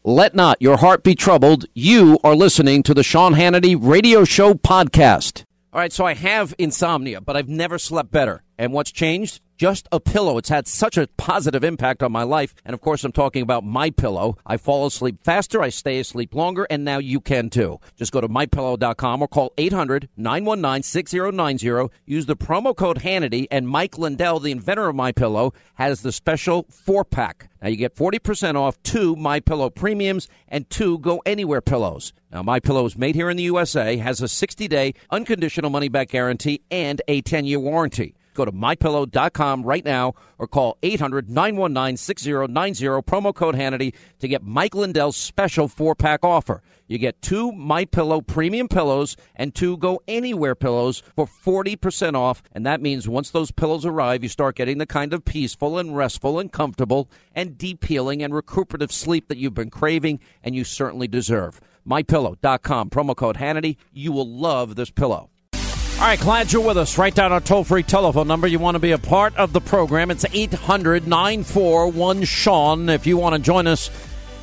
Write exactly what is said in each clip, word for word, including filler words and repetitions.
Let not your heart be troubled. You are listening to the Sean Hannity Radio Show podcast. All right, so I have insomnia, but I've never slept better. And what's changed? Just a pillow. It's had such a positive impact on my life. And, of course, I'm talking about MyPillow. I fall asleep faster, I stay asleep longer, and now you can, too. Just go to my pillow dot com or call eight hundred, nine one nine, six zero nine zero. Use the promo code Hannity, and Mike Lindell, the inventor of MyPillow, has the special four-pack. Now, you get forty percent off two MyPillow Premiums and two Go Anywhere pillows. Now, MyPillow is made here in the U S A, has a sixty-day unconditional money-back guarantee, and a ten-year warranty. Go to my pillow dot com right now or call eight hundred, nine one nine, six zero nine zero, promo code Hannity, to get Mike Lindell's special four-pack offer. You get two MyPillow premium pillows and two Go Anywhere pillows for forty percent off, and that means once those pillows arrive, you start getting the kind of peaceful and restful and comfortable and deep healing and recuperative sleep that you've been craving and you certainly deserve. my pillow dot com, promo code Hannity. You will love this pillow. All right, glad you're with us. Write down our toll-free telephone number. You want to be a part of the program. It's eight hundred, nine four one, Sean if you want to join us.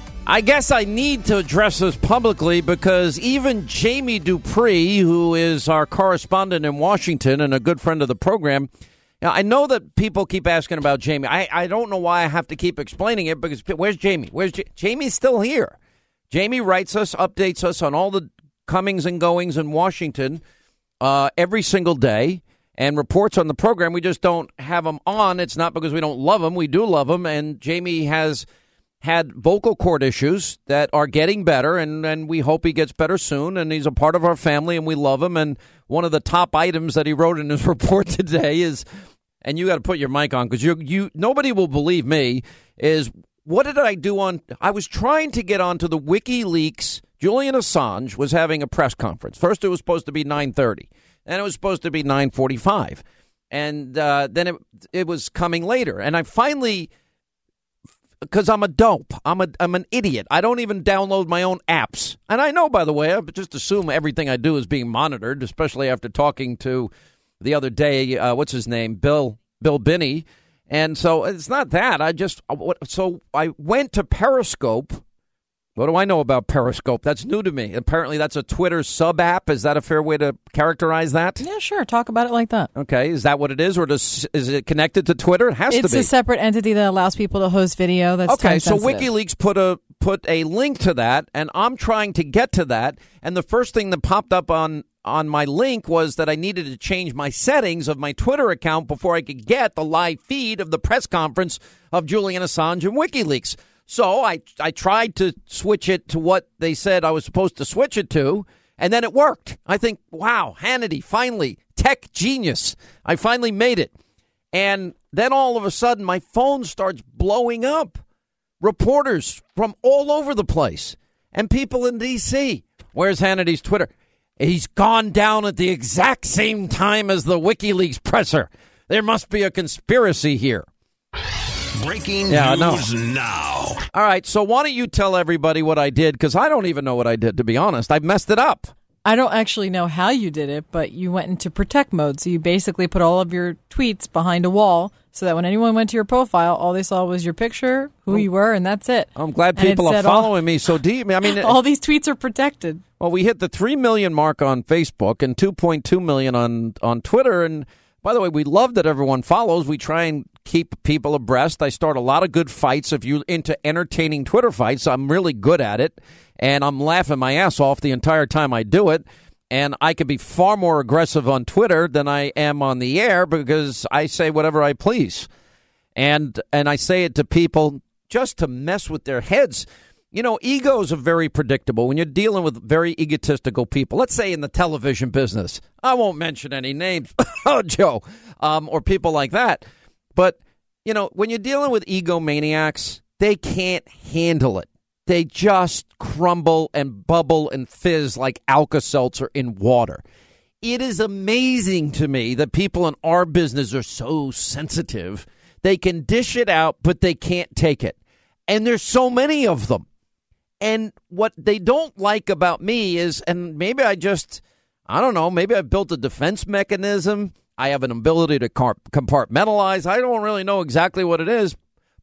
I guess I need to address this publicly because even Jamie Dupree, who is our correspondent in Washington and a good friend of the program, now, I know that people keep asking about Jamie. I, I don't know why I have to keep explaining it because where's Jamie? Where's J- Jamie's still here. Jamie writes us, updates us on all the comings and goings in Washington Uh, every single day and reports on the program. We just don't have him on. It's not because we don't love him. We do love him. And Jamie has had vocal cord issues that are getting better, and, and we hope he gets better soon. And he's a part of our family, and we love him. And one of the top items that he wrote in his report today is, and you got to put your mic on because you you nobody will believe me, is what did I do on, I was trying to get onto the WikiLeaks. Julian Assange was having a press conference. First, it was supposed to be nine thirty. Then it was supposed to be nine forty-five. And uh, then it, it was coming later. And I finally, because I'm a dope, I'm a I'm an idiot. I don't even download my own apps. And I know, by the way, I just assume everything I do is being monitored, especially after talking to the other day, uh, what's his name, Bill Bill Binney. And so it's not that. I just, so I went to Periscope. What do I know about Periscope? That's new to me. Apparently, that's a Twitter sub-app. Is that a fair way to characterize that? Yeah, sure. Talk about it like that. Okay. Is that what it is, or does, is it connected to Twitter? It has it's to be. It's a separate entity that allows people to host video. That's okay. So time-sensitive. WikiLeaks put a put a link to that, and I'm trying to get to that. And the first thing that popped up on on my link was that I needed to change my settings of my Twitter account before I could get the live feed of the press conference of Julian Assange and WikiLeaks. So I I tried to switch it to what they said I was supposed to switch it to, and then it worked. I think, wow, Hannity, finally, tech genius. I finally made it. And then all of a sudden, my phone starts blowing up. Reporters from all over the place and people in D C. Where's Hannity's Twitter? He's gone down at the exact same time as the WikiLeaks presser. There must be a conspiracy here. Breaking yeah, news now. All right, so why don't you tell everybody what I did, because I don't even know what I did, to be honest. I messed it up. I don't actually know how you did it, but you went into protect mode. So you basically put all of your tweets behind a wall so that when anyone went to your profile, all they saw was your picture, who you were, and that's it. I'm glad people are following all, me so deep. I mean, all these tweets are protected. Well, we hit the three million mark on Facebook and two point two million on, on Twitter. And by the way, we love that everyone follows. We try and keep people abreast. I start a lot of good fights. If you're into entertaining Twitter fights, I'm really good at it. And I'm laughing my ass off the entire time I do it. And I can be far more aggressive on Twitter than I am on the air because I say whatever I please. And and I say it to people just to mess with their heads. You know, egos are very predictable when you're dealing with very egotistical people. Let's say in the television business. I won't mention any names, oh, Joe, um, or people like that. But, you know, when you're dealing with egomaniacs, they can't handle it. They just crumble and bubble and fizz like Alka-Seltzer in water. It is amazing to me that people in our business are so sensitive. They can dish it out, but they can't take it. And there's so many of them. And what they don't like about me is, and maybe I just, I don't know, maybe I've built a defense mechanism. I have an ability to compartmentalize. I don't really know exactly what it is.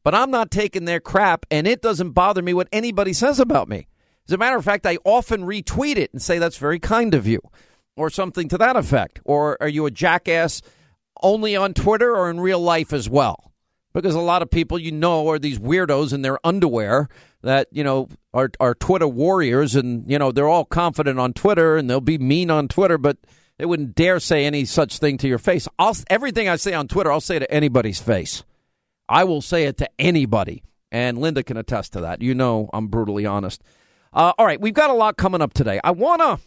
but I'm not taking their crap, and it doesn't bother me what anybody says about me. As a matter of fact, I often retweet it and say that's very kind of you, or something to that effect. Or are you a jackass only on Twitter or in real life as well? Because a lot of people, you know, are these weirdos in their underwear that, you know, are, are Twitter warriors, and, you know, they're all confident on Twitter and they'll be mean on Twitter, but they wouldn't dare say any such thing to your face. I'll, everything I say on Twitter, I'll say to anybody's face. I will say it to anybody, and Linda can attest to that. You know I'm brutally honest. Uh, all right, we've got a lot coming up today. I want to,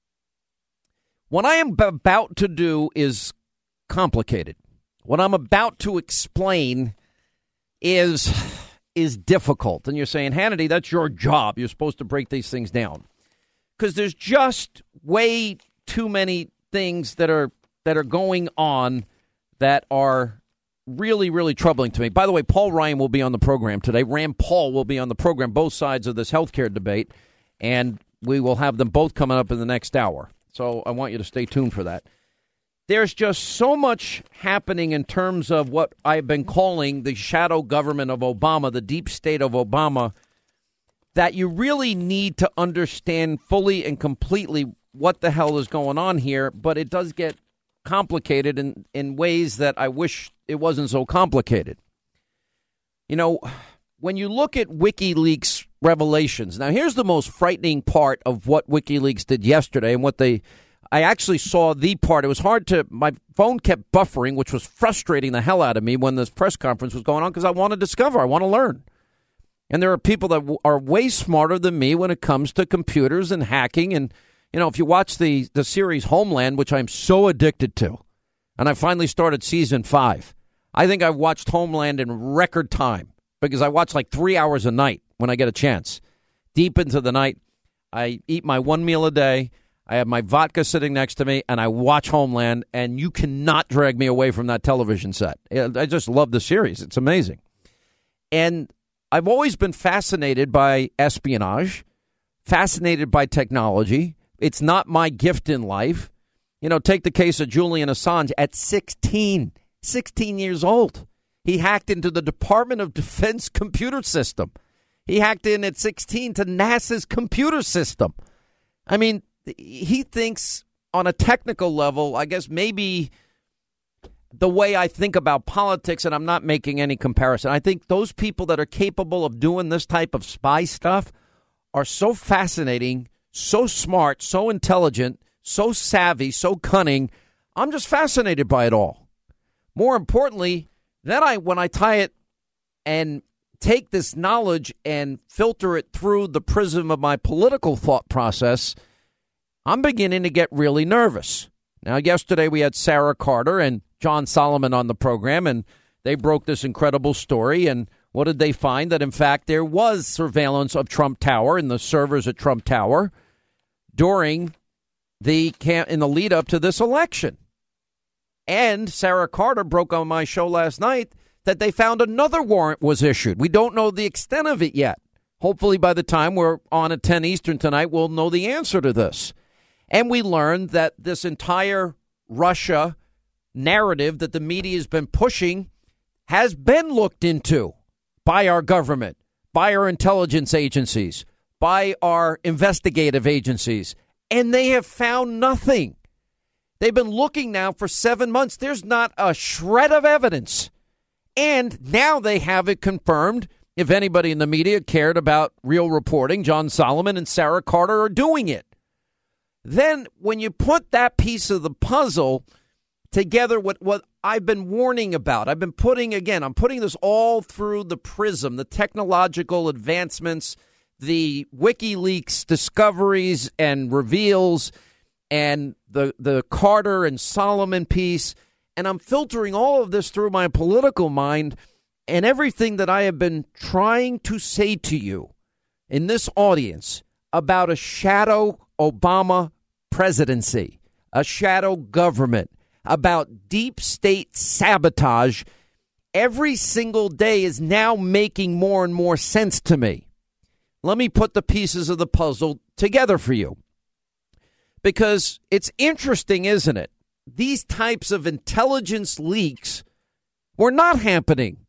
what I am about to do is complicated. What I'm about to explain is is difficult. And you're saying, Hannity, that's your job. You're supposed to break these things down. Because there's just way too many things that are that are going on that are really, really troubling to me. By the way, Paul Ryan will be on the program today. Rand Paul will be on the program, both sides of this healthcare debate. And we will have them both coming up in the next hour. So I want you to stay tuned for that. There's just so much happening in terms of what I've been calling the shadow government of Obama, the deep state of Obama, that you really need to understand fully and completely what the hell is going on here. But it does get complicated in, in ways that I wish it wasn't so complicated. You know, when you look at WikiLeaks revelations, now here's the most frightening part of what WikiLeaks did yesterday and what they... I actually saw the part. It was hard to, my phone kept buffering, which was frustrating the hell out of me when this press conference was going on, because I want to discover, I want to learn. And there are people that w- are way smarter than me when it comes to computers and hacking. And, you know, if you watch the, the series Homeland, which I'm so addicted to, and I finally started season five, I think I've watched Homeland in record time, because I watch like three hours a night when I get a chance. Deep into the night, I eat my one meal a day. I have my vodka sitting next to me, and I watch Homeland, and you cannot drag me away from that television set. I just love the series. It's amazing. And I've always been fascinated by espionage, fascinated by technology. It's not my gift in life. You know, take the case of Julian Assange at sixteen, sixteen years old. He hacked into the Department of Defense computer system. He hacked in at sixteen to NASA's computer system. I mean, he thinks on a technical level, I guess maybe the way I think about politics, and I'm not making any comparison, I think those people that are capable of doing this type of spy stuff are so fascinating, so smart, so intelligent, so savvy, so cunning. I'm just fascinated by it all. More importantly, then I when I tie it and take this knowledge and filter it through the prism of my political thought process, I'm beginning to get really nervous. Now, yesterday we had Sarah Carter and John Solomon on the program, and they broke this incredible story. And what did they find? That, in fact, there was surveillance of Trump Tower and the servers at Trump Tower during the camp in the lead up to this election. And Sarah Carter broke on my show last night that they found another warrant was issued. We don't know the extent of it yet. Hopefully by the time we're on at ten Eastern tonight, we'll know the answer to this. And we learned that this entire Russia narrative that the media has been pushing has been looked into by our government, by our intelligence agencies, by our investigative agencies, and they have found nothing. They've been looking now for seven months. There's not a shred of evidence. And now they have it confirmed. If anybody in the media cared about real reporting, John Solomon and Sarah Carter are doing it. Then when you put that piece of the puzzle together with what I've been warning about, I've been putting, again, I'm putting this all through the prism, the technological advancements, the WikiLeaks discoveries and reveals, and the, the Carter and Solomon piece. And I'm filtering all of this through my political mind, and everything that I have been trying to say to you in this audience about a shadow Obama presidency, a shadow government, about deep state sabotage, every single day is now making more and more sense to me. Let me put the pieces of the puzzle together for you, because it's interesting, isn't it? These types of intelligence leaks were not happening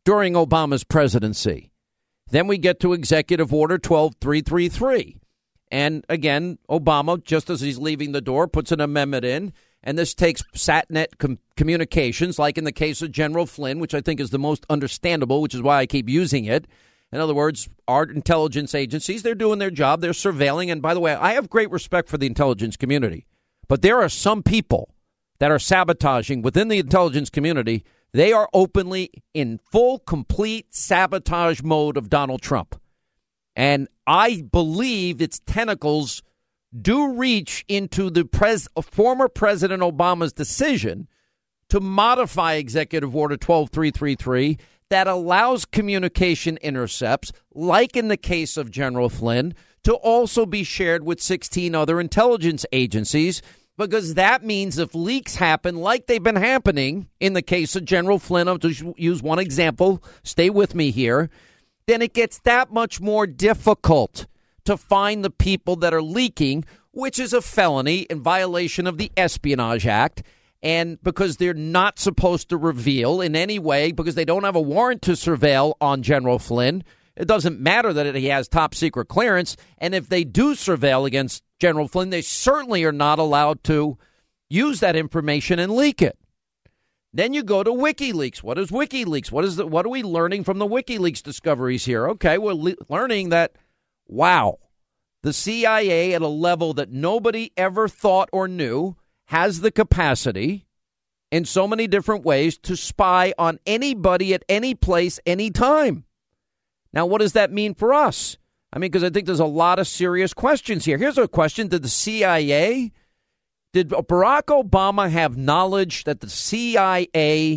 during Obama's presidency. Then we get to Executive Order twelve three thirty-three. And again, Obama, just as he's leaving the door, puts an amendment in. And this takes SatNet com- communications, like in the case of General Flynn, which I think is the most understandable, which is why I keep using it. In other words, our intelligence agencies, they're doing their job. They're surveilling. And by the way, I have great respect for the intelligence community. But there are some people that are sabotaging within the intelligence community. They are openly in full, complete sabotage mode of Donald Trump. And I believe its tentacles do reach into the pres- former President Obama's decision to modify Executive Order twelve three thirty-three that allows communication intercepts, like in the case of General Flynn, to also be shared with sixteen other intelligence agencies, because that means if leaks happen like they've been happening in the case of General Flynn, I'll just use one example, stay with me here, then it gets that much more difficult to find the people that are leaking, which is a felony in violation of the Espionage Act. And because they're not supposed to reveal in any way, because they don't have a warrant to surveil on General Flynn, it doesn't matter that he has top secret clearance. And if they do surveil against General Flynn, they certainly are not allowed to use that information and leak it. Then you go to WikiLeaks. What is WikiLeaks? What is the, what are we learning from the WikiLeaks discoveries here? Okay, we're le- learning that, wow, the C I A at a level that nobody ever thought or knew has the capacity in so many different ways to spy on anybody at any place, any time. Now, what does that mean for us? I mean, because I think there's a lot of serious questions here. Here's a question. Did the C I A, did Barack Obama have knowledge that the C I A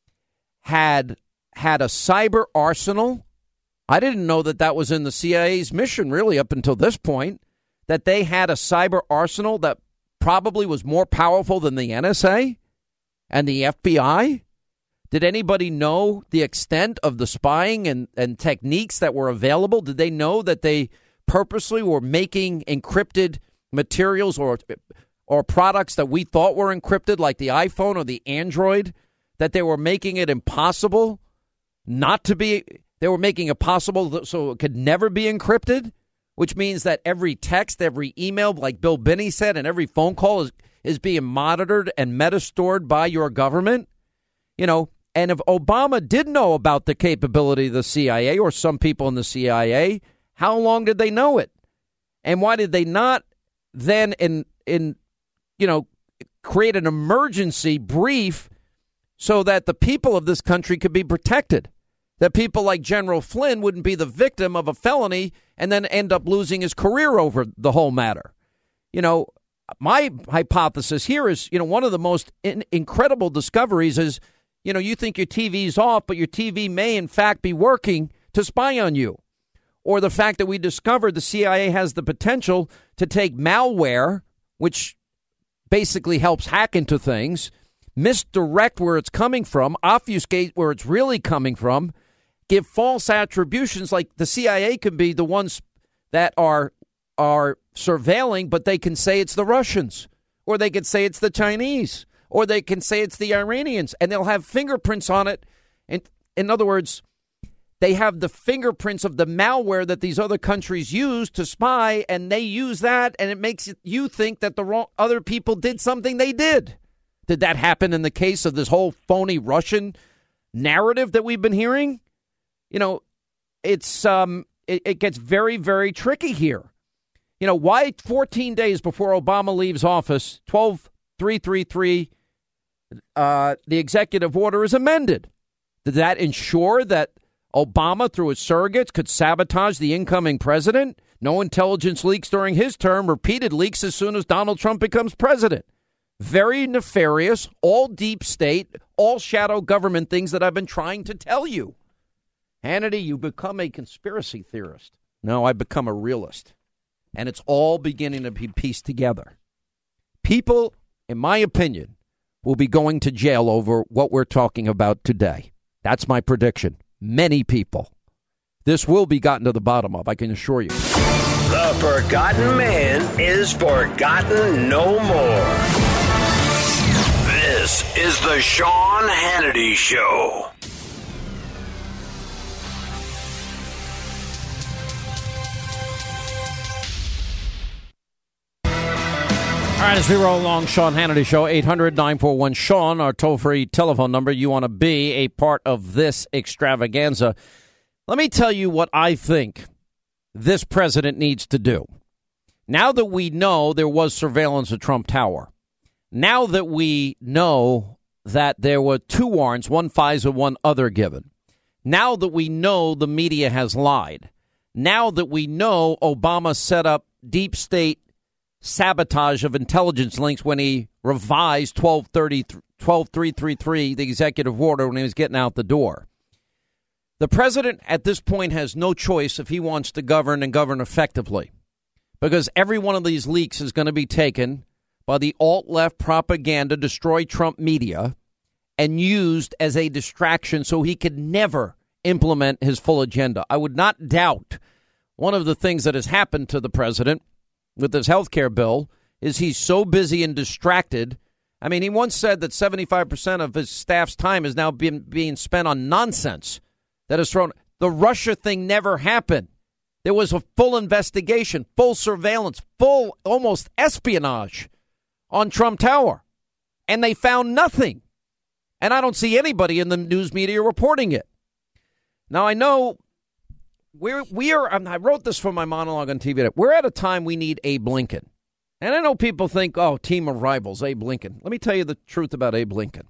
had had a cyber arsenal? I didn't know that that was in the C I A's mission, really, up until this point, that they had a cyber arsenal that probably was more powerful than the N S A and the F B I. Did anybody know the extent of the spying and, and techniques that were available? Did they know that they purposely were making encrypted materials or or products that we thought were encrypted, like the iPhone or the Android, that they were making it impossible not to be, they were making it possible so it could never be encrypted, which means that every text, every email, like Bill Binney said, and every phone call is, is being monitored and meta-stored by your government? You know, and if Obama did know about the capability of the C I A or some people in the C I A, how long did they know it? And why did they not then, in in you know, create an emergency brief so that the people of this country could be protected? That people like General Flynn wouldn't be the victim of a felony and then end up losing his career over the whole matter. You know, my hypothesis here is, you know, one of the most in- incredible discoveries is, you know, you think your T V's off, but your T V may, in fact, be working to spy on you. Or the fact that we discovered the C I A has the potential to take malware, which basically helps hack into things, misdirect where it's coming from, obfuscate where it's really coming from, give false attributions. Like the C I A can be the ones that are are surveilling, but they can say it's the Russians, or they can say it's the Chinese, or they can say it's the Iranians, and they'll have fingerprints on it. And in other words, they have the fingerprints of the malware that these other countries use to spy, and they use that, and it makes you think that the wrong other people did something they did. Did that happen in the case of this whole phony Russian narrative that we've been hearing? You know, it's um, it, it gets very, very tricky here. You know, why fourteen days before Obama leaves office, twelve three thirty-three, uh, the executive order is amended? Did that ensure that Obama, through his surrogates, could sabotage the incoming president? No intelligence leaks during his term, repeated leaks as soon as Donald Trump becomes president. Very nefarious, all deep state, all shadow government things that I've been trying to tell you. Hannity, you become a conspiracy theorist. No, I've become a realist. And it's all beginning to be pieced together. People, in my opinion, will be going to jail over what we're talking about today. That's my prediction. Many people. This will be gotten to the bottom of, I can assure you. The forgotten man is forgotten no more. This is the Sean Hannity Show. All right, as we roll along, Sean Hannity Show, eight hundred nine four one Sean, our toll-free telephone number. You want to be a part of this extravaganza. Let me tell you what I think this president needs to do. Now that we know there was surveillance at Trump Tower, now that we know that there were two warrants, one FISA, one other given, now that we know the media has lied, now that we know Obama set up deep state sabotage of intelligence links when he revised twelve thirty, twelve three thirty-three, the executive order, when he was getting out the door. The president at this point has no choice if he wants to govern and govern effectively, because every one of these leaks is going to be taken by the alt-left propaganda, destroy Trump media, and used as a distraction so he could never implement his full agenda. I would not doubt one of the things that has happened to the president with this health care bill is he's so busy and distracted. I mean, he once said that seventy-five percent of his staff's time is now being, being spent on nonsense that is thrown. The Russia thing never happened. There was a full investigation, full surveillance, full almost espionage on Trump Tower, and they found nothing. And I don't see anybody in the news media reporting it. Now, I know We're, we are, I wrote this for my monologue on T V. We're at a time we need Abe Lincoln. And I know people think, oh, team of rivals, Abe Lincoln. Let me tell you the truth about Abe Lincoln.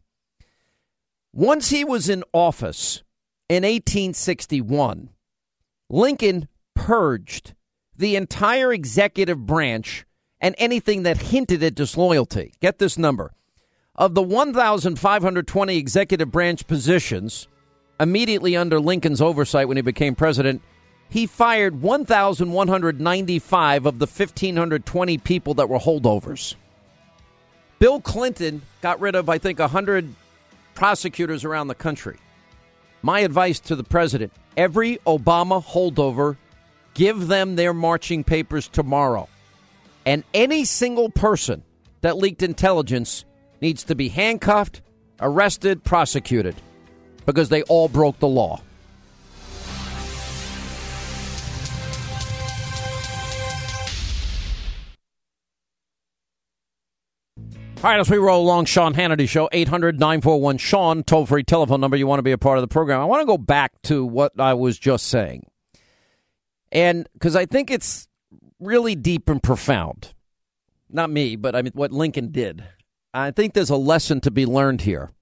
Once he was in office in eighteen sixty-one, Lincoln purged the entire executive branch and anything that hinted at disloyalty. Get this number. Of the one thousand five hundred twenty executive branch positions immediately under Lincoln's oversight when he became president, he fired one thousand one hundred ninety-five of the one thousand five hundred twenty people that were holdovers. Bill Clinton got rid of, I think, one hundred prosecutors around the country. My advice to the president, every Obama holdover, give them their marching papers tomorrow. And any single person that leaked intelligence needs to be handcuffed, arrested, prosecuted, because they all broke the law. All right, as we roll along, Sean Hannity Show, eight hundred nine four one Sean, toll-free telephone number. You want to be a part of the program. I want to go back to what I was just saying. And because I think it's really deep and profound. Not me, but I mean what Lincoln did. I think there's a lesson to be learned here.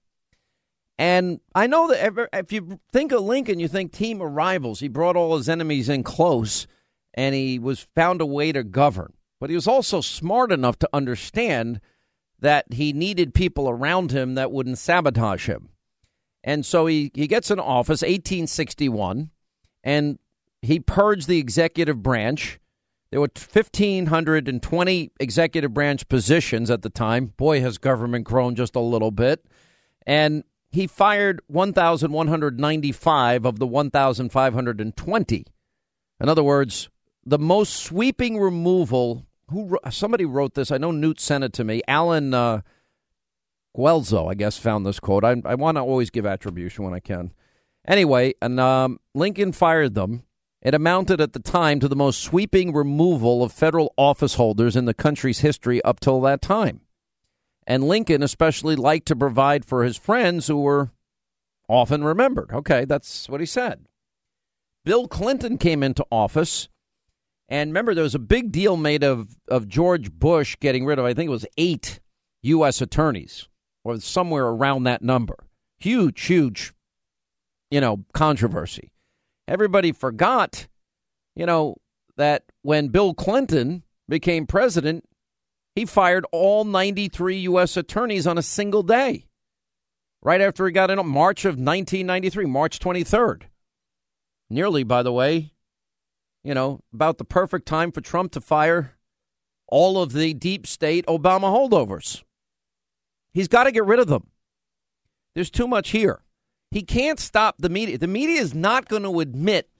And I know that ever, if you think of Lincoln, you think team of rivals. He brought all his enemies in close, and he was found a way to govern. But he was also smart enough to understand that he needed people around him that wouldn't sabotage him. And so he, he gets in office, eighteen sixty-one, and he purged the executive branch. There were one thousand five hundred twenty executive branch positions at the time. Boy, has government grown just a little bit. And he fired one thousand one hundred ninety-five of the one thousand five hundred twenty. In other words, the most sweeping removal. Who somebody wrote this? I know Newt sent it to me. Alan uh, Guelzo, I guess, found this quote. I, I want to always give attribution when I can. Anyway, and um, Lincoln fired them. It amounted at the time to the most sweeping removal of federal office holders in the country's history up till that time. And Lincoln especially liked to provide for his friends who were often remembered. Okay, that's what he said. Bill Clinton came into office. And remember, there was a big deal made of, of George Bush getting rid of, I think it was eight U S attorneys, or somewhere around that number. Huge, huge, you know, controversy. Everybody forgot, you know, that when Bill Clinton became president, he fired all ninety-three U S attorneys on a single day. Right after he got in March of nineteen ninety-three, March twenty-third. Nearly, by the way, you know, about the perfect time for Trump to fire all of the deep state Obama holdovers. He's got to get rid of them. There's too much here. He can't stop the media. The media is not going to admit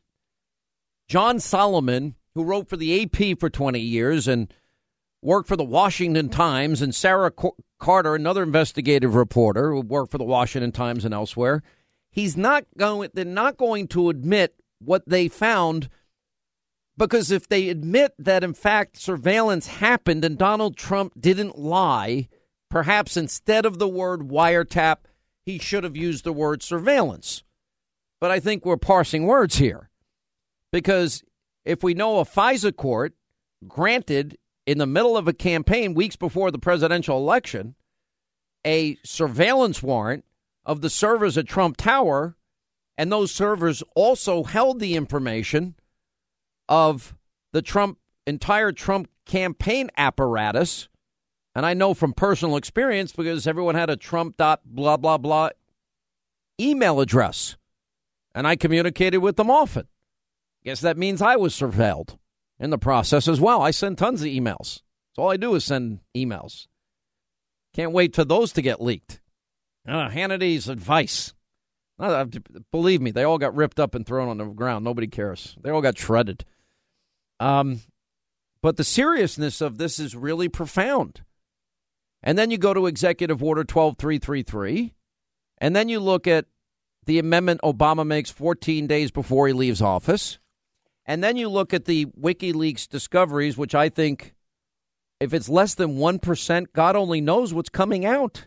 John Solomon, who wrote for the A P for twenty years and worked for the Washington Times, and Sarah Carter, another investigative reporter who worked for the Washington Times and elsewhere. He's not going. They're not going to admit what they found Because if they admit that, in fact, surveillance happened and Donald Trump didn't lie, perhaps instead of the word wiretap, he should have used the word surveillance. But I think we're parsing words here. Because if we know a FISA court granted in the middle of a campaign, weeks before the presidential election, a surveillance warrant of the servers at Trump Tower, and those servers also held the information of the Trump entire Trump campaign apparatus. And I know from personal experience because everyone had a Trump dot blah, blah, blah email address. And I communicated with them often. Guess that means I was surveilled in the process as well. I send tons of emails. So all I do is send emails. Can't wait for those to get leaked. Uh, Hannity's advice. Uh, believe me, they all got ripped up and thrown on the ground. Nobody cares. They all got shredded. Um, but the seriousness of this is really profound. And then you go to Executive Order twelve three thirty-three, and then you look at the amendment Obama makes fourteen days before he leaves office. And then you look at the WikiLeaks discoveries, which I think if it's less than one percent, God only knows what's coming out.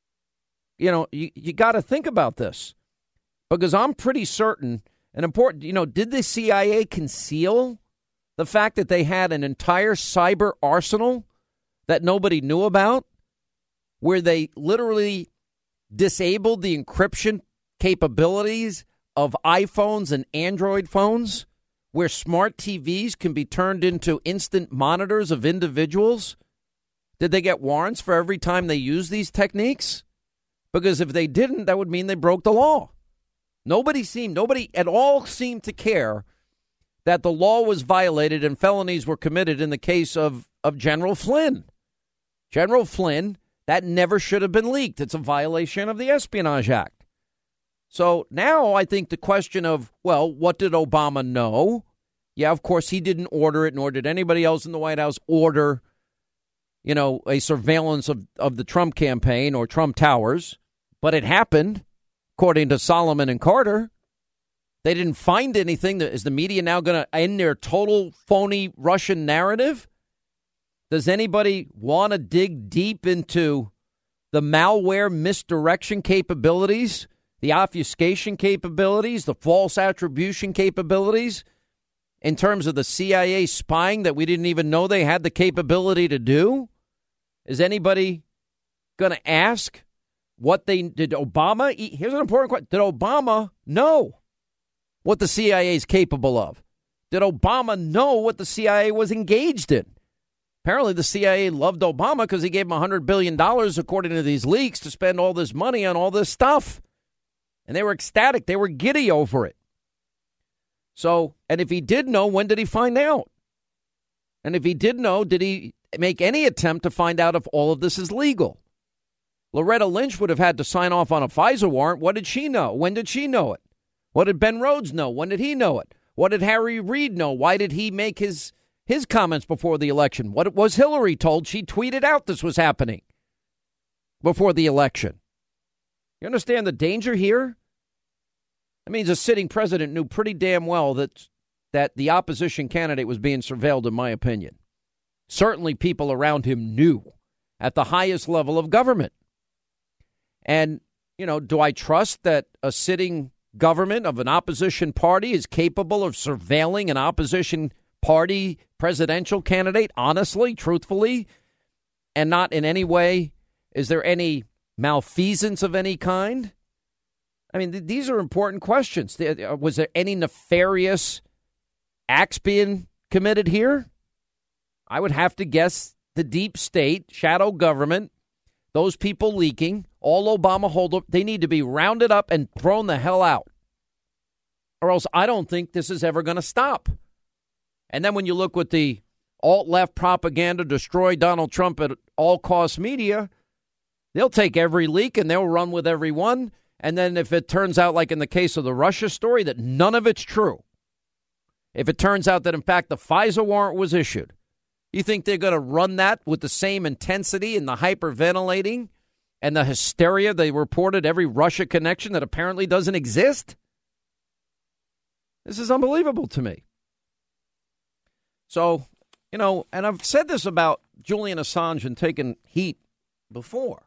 You know, you, you got to think about this because I'm pretty certain and important. You know, did the C I A conceal the fact that they had an entire cyber arsenal that nobody knew about, where they literally disabled the encryption capabilities of iPhones and Android phones, where smart T Vs can be turned into instant monitors of individuals? Did they get warrants for every time they use these techniques? Because if they didn't, that would mean they broke the law. Nobody seemed, nobody at all seemed to care that the law was violated and felonies were committed in the case of, of General Flynn. General Flynn, that never should have been leaked. It's a violation of the Espionage Act. So now I think the question of, well, what did Obama know? Yeah, of course, he didn't order it, nor did anybody else in the White House order, you know, a surveillance of, of the Trump campaign or Trump Towers. But it happened, according to Solomon and Carter. They didn't find anything. Is the media now going to end their total phony Russian narrative? Does anybody want to dig deep into the malware misdirection capabilities, the obfuscation capabilities, the false attribution capabilities in terms of the C I A spying that we didn't even know they had the capability to do? Is anybody going to ask what they did? Obama, here's an important question. Did Obama know what the C I A is capable of? Did Obama know what the C I A was engaged in? Apparently, the C I A loved Obama because he gave him one hundred billion dollars, according to these leaks, to spend all this money on all this stuff. And they were ecstatic. They were giddy over it. So, and if he did know, when did he find out? And if he did know, did he make any attempt to find out if all of this is legal? Loretta Lynch would have had to sign off on a FISA warrant. What did she know? When did she know it? What did Ben Rhodes know? When did he know it? What did Harry Reid know? Why did he make his, his comments before the election? What was Hillary told? She tweeted out this was happening before the election. You understand the danger here? That means a sitting president knew pretty damn well that that the opposition candidate was being surveilled, in my opinion. Certainly people around him knew at the highest level of government. And, you know, do I trust that a sitting government of an opposition party is capable of surveilling an opposition party presidential candidate, honestly, truthfully, and not in any way? Is there any malfeasance of any kind? I mean, th- these are important questions. Was there any nefarious acts being committed here? I would have to guess the deep state, shadow government, those people leaking, all Obama holdup, they need to be rounded up and thrown the hell out. Or else I don't think this is ever going to stop. And then when you look with the alt-left propaganda, destroy Donald Trump at all cost media, they'll take every leak and they'll run with every one. And then if it turns out, like in the case of the Russia story, that none of it's true, if it turns out that, in fact, the FISA warrant was issued, you think they're going to run that with the same intensity and the hyperventilating and the hysteria they reported every Russia connection that apparently doesn't exist? This is unbelievable to me. So, you know, and I've said this about Julian Assange and taking heat before.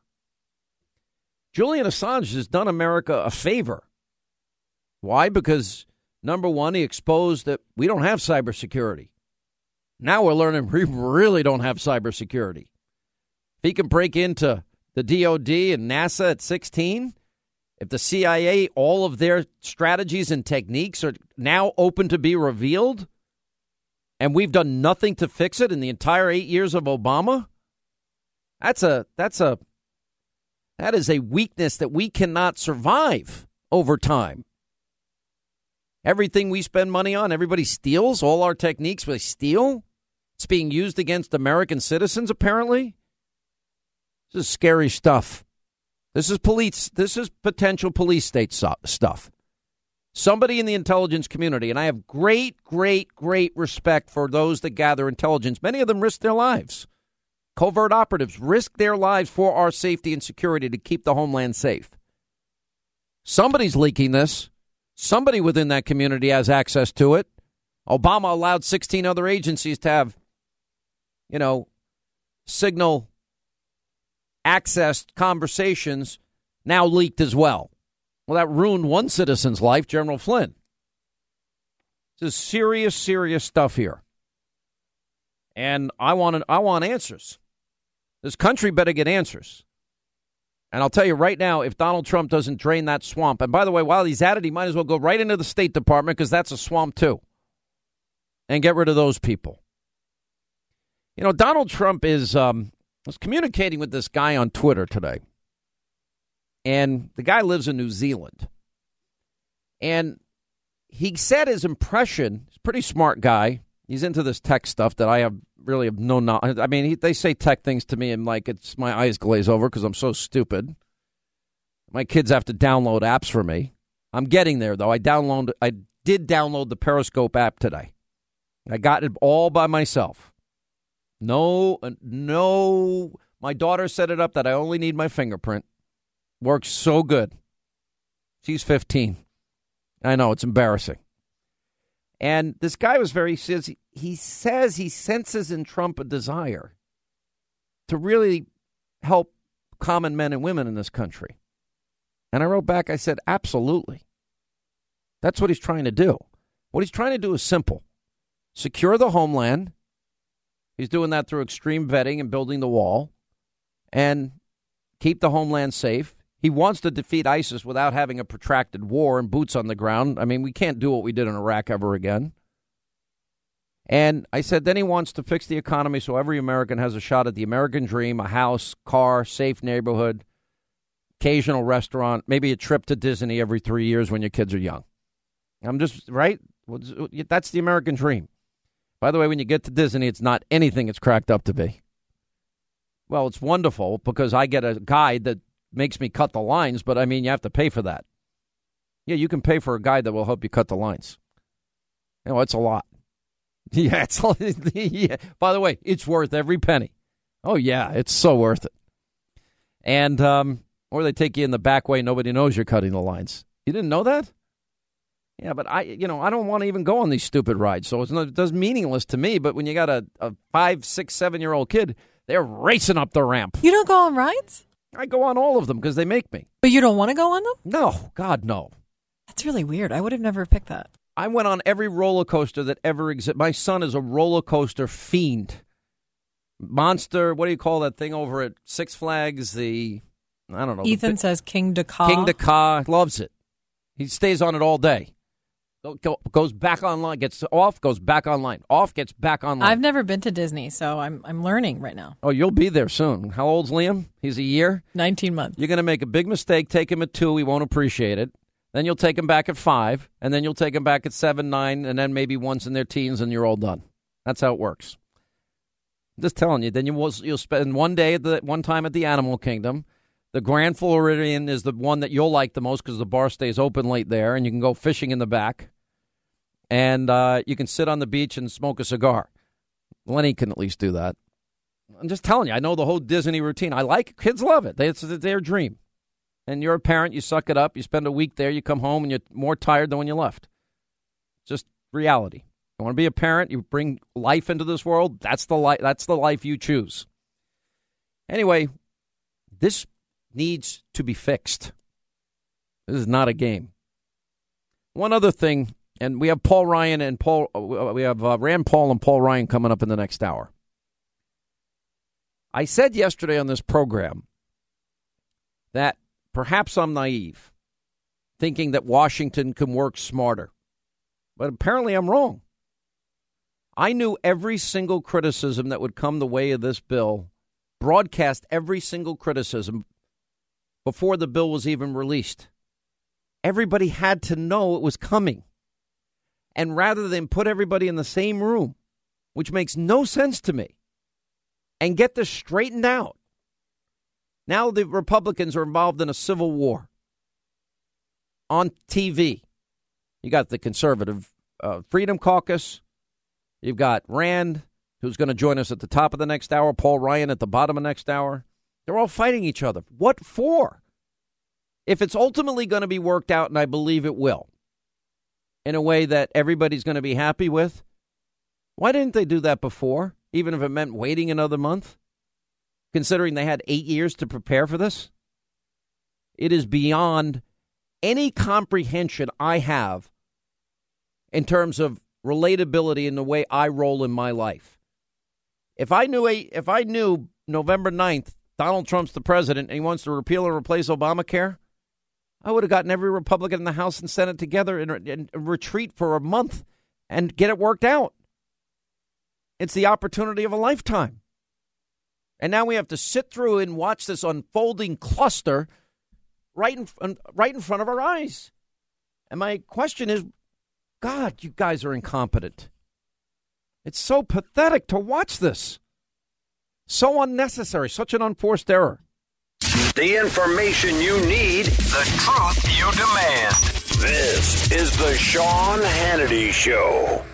Julian Assange has done America a favor. Why? Because, number one, he exposed that we don't have cybersecurity. Now we're learning we really don't have cybersecurity. If he can break into the D O D and NASA at sixteen, if the C I A, all of their strategies and techniques are now open to be revealed, and we've done nothing to fix it in the entire eight years of Obama, that's a that's a that is a weakness that we cannot survive over time. Everything we spend money on, everybody steals. All our techniques, they steal. It's being used against American citizens, apparently. This is scary stuff. This is police. This is potential police state stuff. Somebody in the intelligence community, and I have great, great, great respect for those that gather intelligence. Many of them risk their lives. Covert operatives risk their lives for our safety and security to keep the homeland safe. Somebody's leaking this. Somebody within that community has access to it. Obama allowed sixteen other agencies to have, you know, signal accessed conversations now leaked as well. Well, that ruined one citizen's life, General Flynn. This is serious, serious stuff here. And I want I want answers. This country better get answers. And I'll tell you right now, if Donald Trump doesn't drain that swamp, and by the way, while he's at it, he might as well go right into the State Department because that's a swamp too. And get rid of those people. You know, Donald Trump is um, was communicating with this guy on Twitter today. And the guy lives in New Zealand. And he said his impression, he's a pretty smart guy. He's into this tech stuff that I have really have no knowledge. I mean, he, they say tech things to me and like it's my eyes glaze over because I'm so stupid. My kids have to download apps for me. I'm getting there, though. I download, I did download the Periscope app today. I got it all by myself. No, no. My daughter set it up that I only need my fingerprint. Works so good. She's fifteen. I know, it's embarrassing. And this guy was very, he says, he says he senses in Trump a desire to really help common men and women in this country. And I wrote back, I said, absolutely. That's what he's trying to do. What he's trying to do is simple. Secure the homeland. He's doing that through extreme vetting and building the wall. And keep the homeland safe. He wants to defeat ISIS without having a protracted war and boots on the ground. I mean, we can't do what we did in Iraq ever again. And I said, then he wants to fix the economy so every American has a shot at the American dream, a house, car, safe neighborhood, occasional restaurant, maybe a trip to Disney every three years when your kids are young. I'm just, right? That's the American dream. By the way, when you get to Disney, it's not anything it's cracked up to be. Well, it's wonderful because I get a guide that makes me cut the lines, but I mean, you have to pay for that. Yeah, you can pay for a guide that will help you cut the lines. You know, it's a lot. Yeah, it's yeah. By the way, it's worth every penny. Oh, yeah, it's so worth it. And, um, or they take you in the back way, nobody knows you're cutting the lines. You didn't know that? Yeah, but I, you know, I don't want to even go on these stupid rides, so it's not, it does meaningless to me, but when you got a, a five, six, seven-year-old kid, they're racing up the ramp. You don't go on rides? I go on all of them because they make me. But you don't want to go on them? No, God, no. That's really weird. I would have never picked that. I went on every roller coaster that ever existed. My son is a roller coaster fiend. Monster, what do you call that thing over at Six Flags? The, I don't know. Ethan the, says King Dakar. King Dakar, loves it. He stays on it all day. Go, goes back online, gets off, goes back online. Off, gets back online. I've never been to Disney, so I'm I'm learning right now. Oh, you'll be there soon. How old's Liam? He's a year? nineteen months. You're going to make a big mistake. Take him at two. He won't appreciate it. Then you'll take him back at five. And then you'll take him back at seven, nine, and then maybe once in their teens, and you're all done. That's how it works. I'm just telling you. Then you will, you'll spend one day at the one time at the Animal Kingdom. The Grand Floridian is the one that you'll like the most because the bar stays open late there, and you can go fishing in the back. And uh, you can sit on the beach and smoke a cigar. Lenny can at least do that. I'm just telling you, I know the whole Disney routine. I like it. Kids love it. It's their dream. And you're a parent, you suck it up. You spend a week there, you come home, and you're more tired than when you left. Just reality. You want to be a parent, you bring life into this world, that's the li- that's the life you choose. Anyway, this needs to be fixed. This is not a game. One other thing, and we have Paul Ryan and Paul, we have uh, Rand Paul and Paul Ryan coming up in the next hour. I said yesterday on this program that perhaps I'm naive, thinking that Washington can work smarter. But apparently I'm wrong. I knew every single criticism that would come the way of this bill, broadcast every single criticism before the bill was even released. Everybody had to know it was coming. And rather than put everybody in the same room, which makes no sense to me, and get this straightened out, now the Republicans are involved in a civil war on T V. You got the conservative uh, Freedom Caucus. You've got Rand, who's going to join us at the top of the next hour. Paul Ryan at the bottom of the next hour. They're all fighting each other. What for? If it's ultimately going to be worked out, and I believe it will, in a way that everybody's going to be happy with, why didn't they do that before, even if it meant waiting another month, considering they had eight years to prepare for this? It is beyond any comprehension I have in terms of relatability in the way I roll in my life. If I knew a, if I knew November ninth, Donald Trump's the president and he wants to repeal or replace Obamacare, I would have gotten every Republican in the House and Senate together and, and retreat for a month and get it worked out. It's the opportunity of a lifetime. And now we have to sit through and watch this unfolding cluster right in, right in front of our eyes. And my question is, God, you guys are incompetent. It's so pathetic to watch this. So unnecessary, such an unforced error. The information you need, the truth you demand. This is the Sean Hannity Show.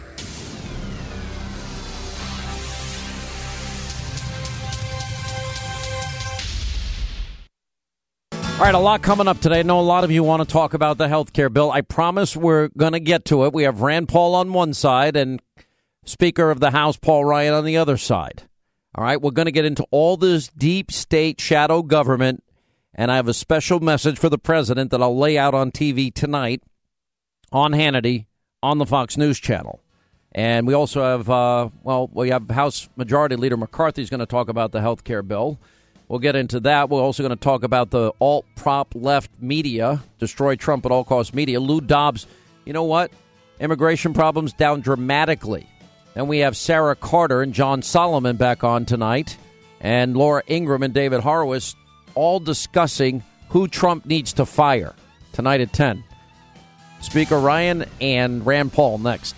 All right, a lot coming up today. I know a lot of you want to talk about the health care bill. I promise we're going to get to it. We have Rand Paul on one side and Speaker of the House Paul Ryan on the other side. All right, we're going to get into all this deep state shadow government, and I have a special message for the president that I'll lay out on T V tonight on Hannity on the Fox News channel. And we also have, uh, well, we have House Majority Leader McCarthy is going to talk about the health care bill. We'll get into that. We're also going to talk about the alt-prop left media, destroy Trump at all costs media. Lou Dobbs, you know what? Immigration problems down dramatically. Then we have Sarah Carter and John Solomon back on tonight, and Laura Ingraham and David Horowitz all discussing who Trump needs to fire tonight at ten. Speaker Ryan and Rand Paul next.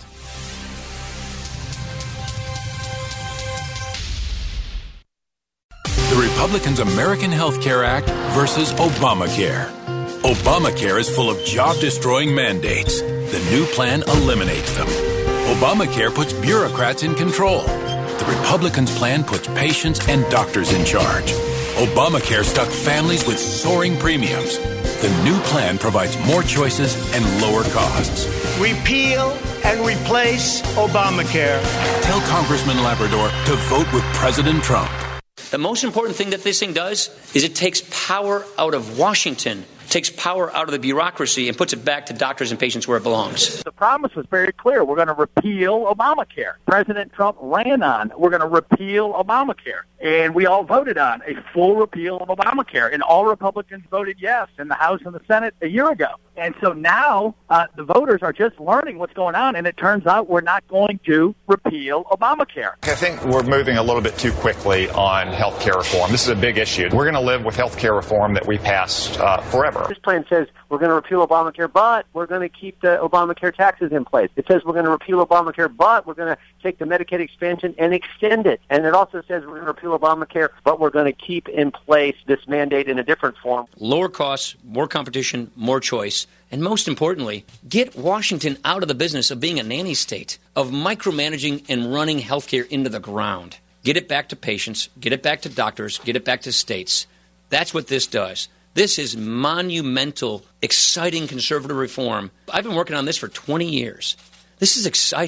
The Republicans' American Health Care Act versus Obamacare. Obamacare is full of job-destroying mandates. The new plan eliminates them. Obamacare puts bureaucrats in control. The Republicans' plan puts patients and doctors in charge. Obamacare stuck families with soaring premiums. The new plan provides more choices and lower costs. Repeal and replace Obamacare. Tell Congressman Labrador to vote with President Trump. The most important thing that this thing does is it takes power out of Washington, takes power out of the bureaucracy, and puts it back to doctors and patients where it belongs. The promise was very clear. We're going to repeal Obamacare. President Trump ran on, we're going to repeal Obamacare. And we all voted on a full repeal of Obamacare. And all Republicans voted yes in the House and the Senate a year ago. And so now uh, the voters are just learning what's going on, and it turns out we're not going to repeal Obamacare. I think we're moving a little bit too quickly on health care reform. This is a big issue. We're going to live with health care reform that we passed uh, forever. This plan says we're going to repeal Obamacare, but we're going to keep the Obamacare taxes in place. It says we're going to repeal Obamacare, but we're going to take the Medicaid expansion and extend it. And it also says we're going to repeal Obamacare, but we're going to keep in place this mandate in a different form. Lower costs, more competition, more choice. And most importantly, get Washington out of the business of being a nanny state, of micromanaging and running healthcare into the ground. Get it back to patients, get it back to doctors, get it back to states. That's what this does. This is monumental, exciting conservative reform. I've been working on this for twenty years. This is exciting.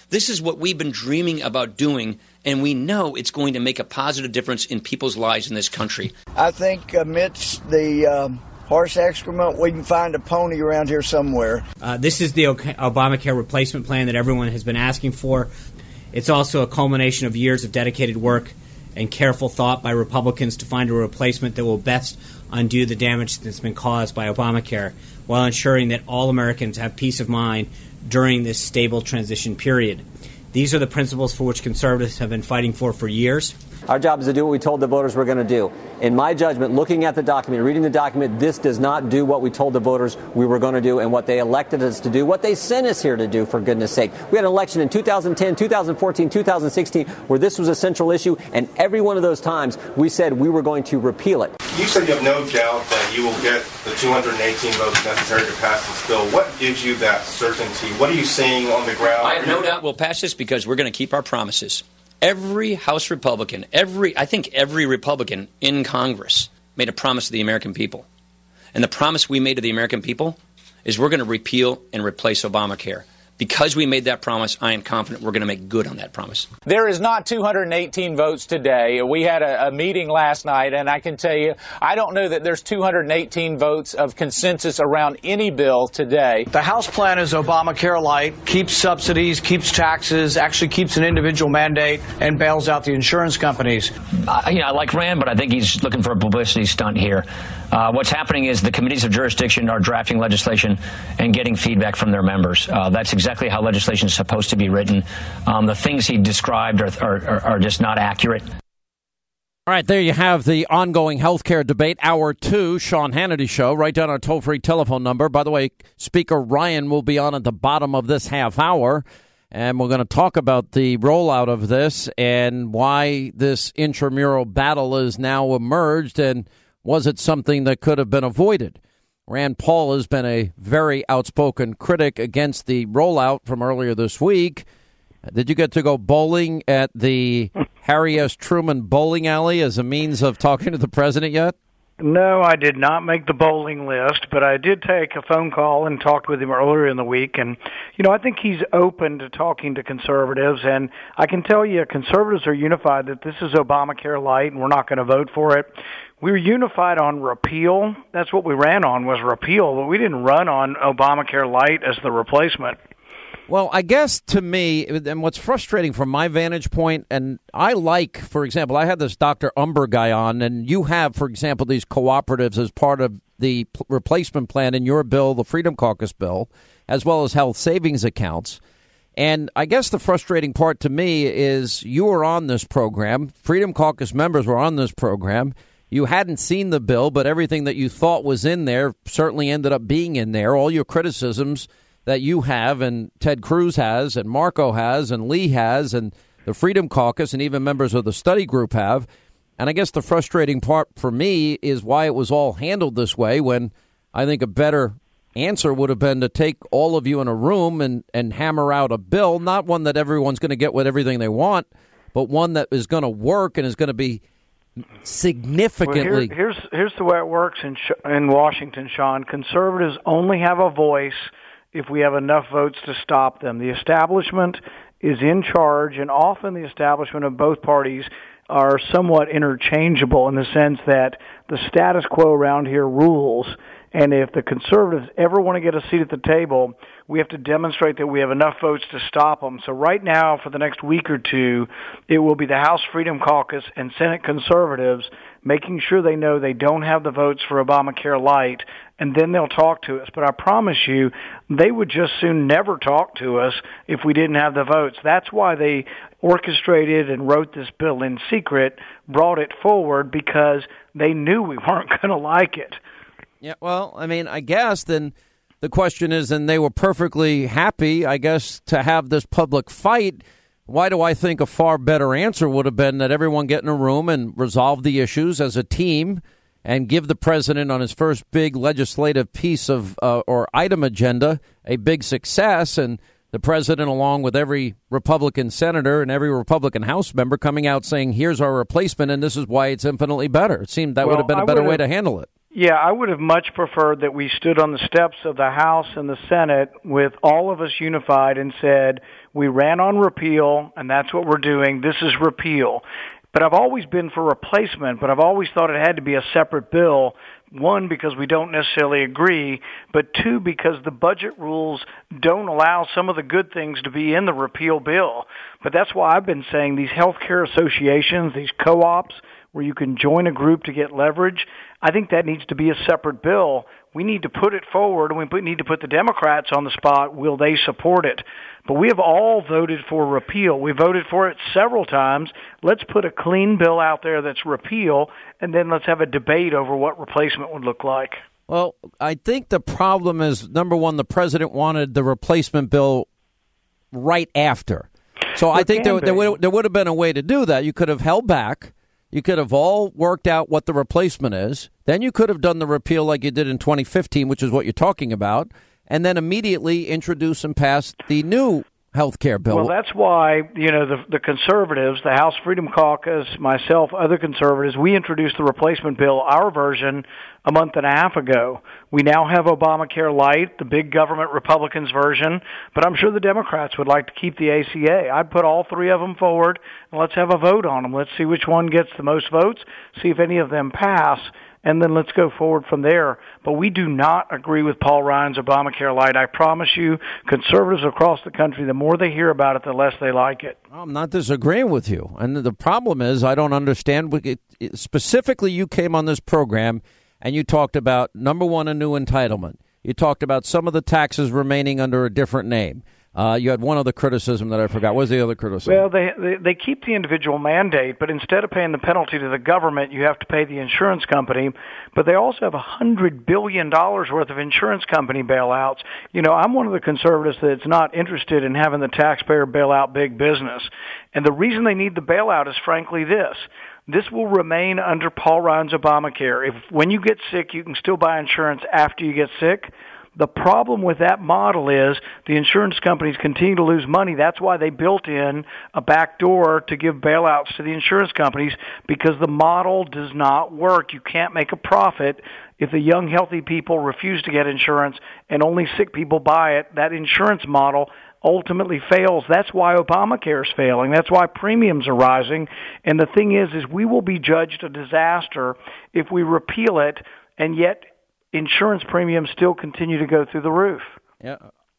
This is what we've been dreaming about doing, and we know it's going to make a positive difference in people's lives in this country. I think amidst the um, horse excrement, we can find a pony around here somewhere. Uh, this is the Obamacare replacement plan that everyone has been asking for. It's also a culmination of years of dedicated work and careful thought by Republicans to find a replacement that will best undo the damage that's been caused by Obamacare, while ensuring that all Americans have peace of mind during this stable transition period. These are the principles for which conservatives have been fighting for for years. Our job is to do what we told the voters we're going to do. In my judgment, looking at the document, reading the document, this does not do what we told the voters we were going to do and what they elected us to do, what they sent us here to do, for goodness sake. We had an election in two thousand ten, two thousand fourteen, two thousand sixteen where this was a central issue, and every one of those times we said we were going to repeal it. You said you have no doubt that you will get the two hundred eighteen votes necessary to pass this bill. What gives you that certainty? What are you seeing on the ground? I have no doubt we'll pass this because we're going to keep our promises. Every House Republican, every I think every Republican in Congress made a promise to the American people. And the promise we made to the American people is we're going to repeal and replace Obamacare. Because we made that promise, I am confident we're going to make good on that promise. There is not two hundred eighteen votes today. We had a, a meeting last night, and I can tell you, I don't know that there's two hundred eighteen votes of consensus around any bill today. The House plan is Obamacare light, keeps subsidies, keeps taxes, actually keeps an individual mandate, and bails out the insurance companies. Uh, you know, I like Rand, but I think he's looking for a publicity stunt here. Uh, what's happening is the committees of jurisdiction are drafting legislation and getting feedback from their members. Uh, that's exactly how legislation is supposed to be written. Um, the things he described are, are, are just not accurate. All right, there you have the ongoing health care debate, hour two, Sean Hannity Show. Write down our toll-free telephone number. By the way, Speaker Ryan will be on at the bottom of this half hour, and we're going to talk about the rollout of this and why this intramural battle is now emerged, and was it something that could have been avoided? Rand Paul has been a very outspoken critic against the rollout from earlier this week. Did you get to go bowling at the Harry S. Truman bowling alley as a means of talking to the president yet? No, I did not make the bowling list, but I did take a phone call and talked with him earlier in the week. And, you know, I think he's open to talking to conservatives. And I can tell you conservatives are unified that this is Obamacare light and we're not going to vote for it. We were unified on repeal. That's what we ran on, was repeal, but we didn't run on Obamacare light as the replacement. Well, I guess to me, and what's frustrating from my vantage point, and I like, for example, I had this Doctor Umber guy on, and you have, for example, these cooperatives as part of the p- replacement plan in your bill, the Freedom Caucus bill, as well as health savings accounts. And I guess the frustrating part to me is you were on this program. Freedom Caucus members were on this program. You hadn't seen the bill, but everything that you thought was in there certainly ended up being in there. All your criticisms that you have and Ted Cruz has and Marco has and Lee has and the Freedom Caucus and even members of the study group have. And I guess the frustrating part for me is why it was all handled this way, when I think a better answer would have been to take all of you in a room and, and hammer out a bill, not one that everyone's going to get with everything they want, but one that is going to work and is going to be significantly. Well, here, here's here's the way it works in in Washington, Sean. Conservatives only have a voice if we have enough votes to stop them. The establishment is in charge, and often the establishment of both parties are somewhat interchangeable in the sense that the status quo around here rules. And if the conservatives ever want to get a seat at the table, we have to demonstrate that we have enough votes to stop them. So right now, for the next week or two, it will be the House Freedom Caucus and Senate conservatives making sure they know they don't have the votes for Obamacare light, and then they'll talk to us. But I promise you, they would just soon never talk to us if we didn't have the votes. That's why they orchestrated and wrote this bill in secret, brought it forward, because they knew we weren't going to like it. Yeah, well, I mean, I guess then the question is, and they were perfectly happy, I guess, to have this public fight. Why do I think a far better answer would have been that everyone get in a room and resolve the issues as a team and give the president on his first big legislative piece of uh, or item agenda a big success, and the president, along with every Republican senator and every Republican House member, coming out saying, here's our replacement and this is why it's infinitely better. It seemed that well, would have been a I better would've... way to handle it. Yeah, I would have much preferred that we stood on the steps of the House and the Senate with all of us unified and said, we ran on repeal, and that's what we're doing. This is repeal. But I've always been for replacement, but I've always thought it had to be a separate bill. One, because we don't necessarily agree, but two, because the budget rules don't allow some of the good things to be in the repeal bill. But that's why I've been saying these healthcare associations, these co-ops, where you can join a group to get leverage, I think that needs to be a separate bill. We need to put it forward, and we need to put the Democrats on the spot. Will they support it? But we have all voted for repeal. We voted for it several times. Let's put a clean bill out there that's repeal, and then let's have a debate over what replacement would look like. Well, I think the problem is, number one, the president wanted the replacement bill right after. So I think there, there, would, there would have been a way to do that. You could have held back. You could have all worked out what the replacement is. Then you could have done the repeal like you did in twenty fifteen, which is what you're talking about, and then immediately introduce and pass the new health care bill. Well, that's why, you know, the, the conservatives, the House Freedom Caucus, myself, other conservatives, we introduced the replacement bill, our version, a month and a half ago. We now have Obamacare Light, the big government Republicans version, but I'm sure the Democrats would like to keep the A C A. I'd put all three of them forward, and let's have a vote on them. Let's see which one gets the most votes, see if any of them pass, and then let's go forward from there. But we do not agree with Paul Ryan's Obamacare Light. I promise you, conservatives across the country, the more they hear about it, the less they like it. I'm not disagreeing with you. And the problem is I don't understand. Specifically, you came on this program and you talked about, number one, a new entitlement. You talked about some of the taxes remaining under a different name. Uh, you had one other criticism that I forgot. What was the other criticism? Well, they, they they keep the individual mandate, but instead of paying the penalty to the government, you have to pay the insurance company. But they also have one hundred billion dollars worth of insurance company bailouts. You know, I'm one of the conservatives that's not interested in having the taxpayer bail out big business. And the reason they need the bailout is, frankly, this. This will remain under Paul Ryan's Obamacare. If when you get sick, you can still buy insurance after you get sick. The problem with that model is the insurance companies continue to lose money. That's why they built in a back door to give bailouts to the insurance companies, because the model does not work. You can't make a profit if the young, healthy people refuse to get insurance and only sick people buy it. That insurance model ultimately fails. That's why Obamacare is failing. That's why premiums are rising. And the thing is, is we will be judged a disaster if we repeal it, and yet insurance premiums still continue to go through the roof. Yeah,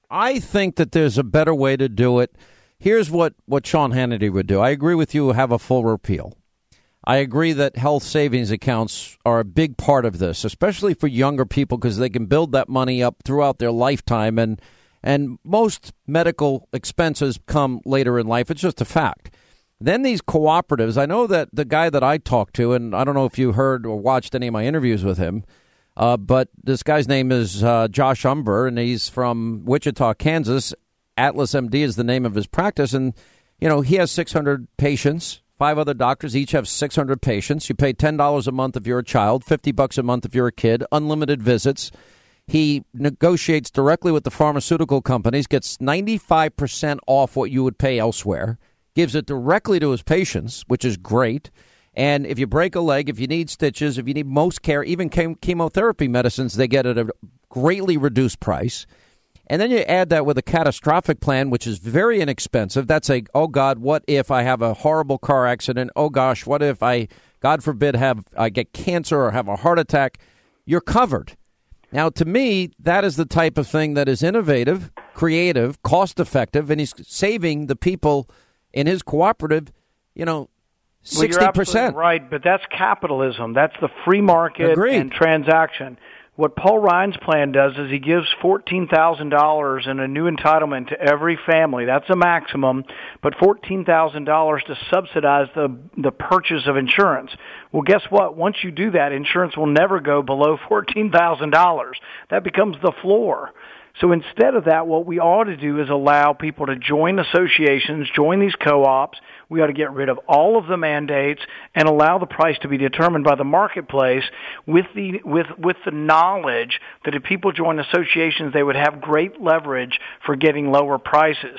I think that there's a better way to do it. Here's what, what Sean Hannity would do. I agree with you, have a full repeal. I agree that health savings accounts are a big part of this, especially for younger people, because they can build that money up throughout their lifetime, and and most medical expenses come later in life. It's just a fact. Then these cooperatives, I know that the guy that I talked to, and I don't know if you heard or watched any of my interviews with him, Uh, but this guy's name is uh, Josh Umber, and he's from Wichita, Kansas. Atlas M D is the name of his practice. And, you know, he has six hundred patients. Five other doctors each have six hundred patients. You pay ten dollars a month if you're a child, fifty bucks a month if you're a kid, unlimited visits. He negotiates directly with the pharmaceutical companies, gets ninety-five percent off what you would pay elsewhere, gives it directly to his patients, which is great. And if you break a leg, if you need stitches, if you need most care, even chem- chemotherapy medicines, they get at a greatly reduced price. And then you add that with a catastrophic plan, which is very inexpensive. That's a, oh, God, what if I have a horrible car accident? Oh, gosh, what if I, God forbid, have I get cancer or have a heart attack? You're covered. Now, to me, that is the type of thing that is innovative, creative, cost-effective, and he's saving the people in his cooperative, you know, sixty percent. Well, you're absolutely right, but that's capitalism. That's the free market Agreed. And transaction. What Paul Ryan's plan does is he gives fourteen thousand dollars in a new entitlement to every family. That's a maximum, but fourteen thousand dollars to subsidize the the purchase of insurance. Well, guess what? Once you do that, insurance will never go below fourteen thousand dollars. That becomes the floor. So instead of that, what we ought to do is allow people to join associations, join these co-ops. We ought to get rid of all of the mandates and allow the price to be determined by the marketplace with the with with the knowledge that if people join associations, they would have great leverage for getting lower prices.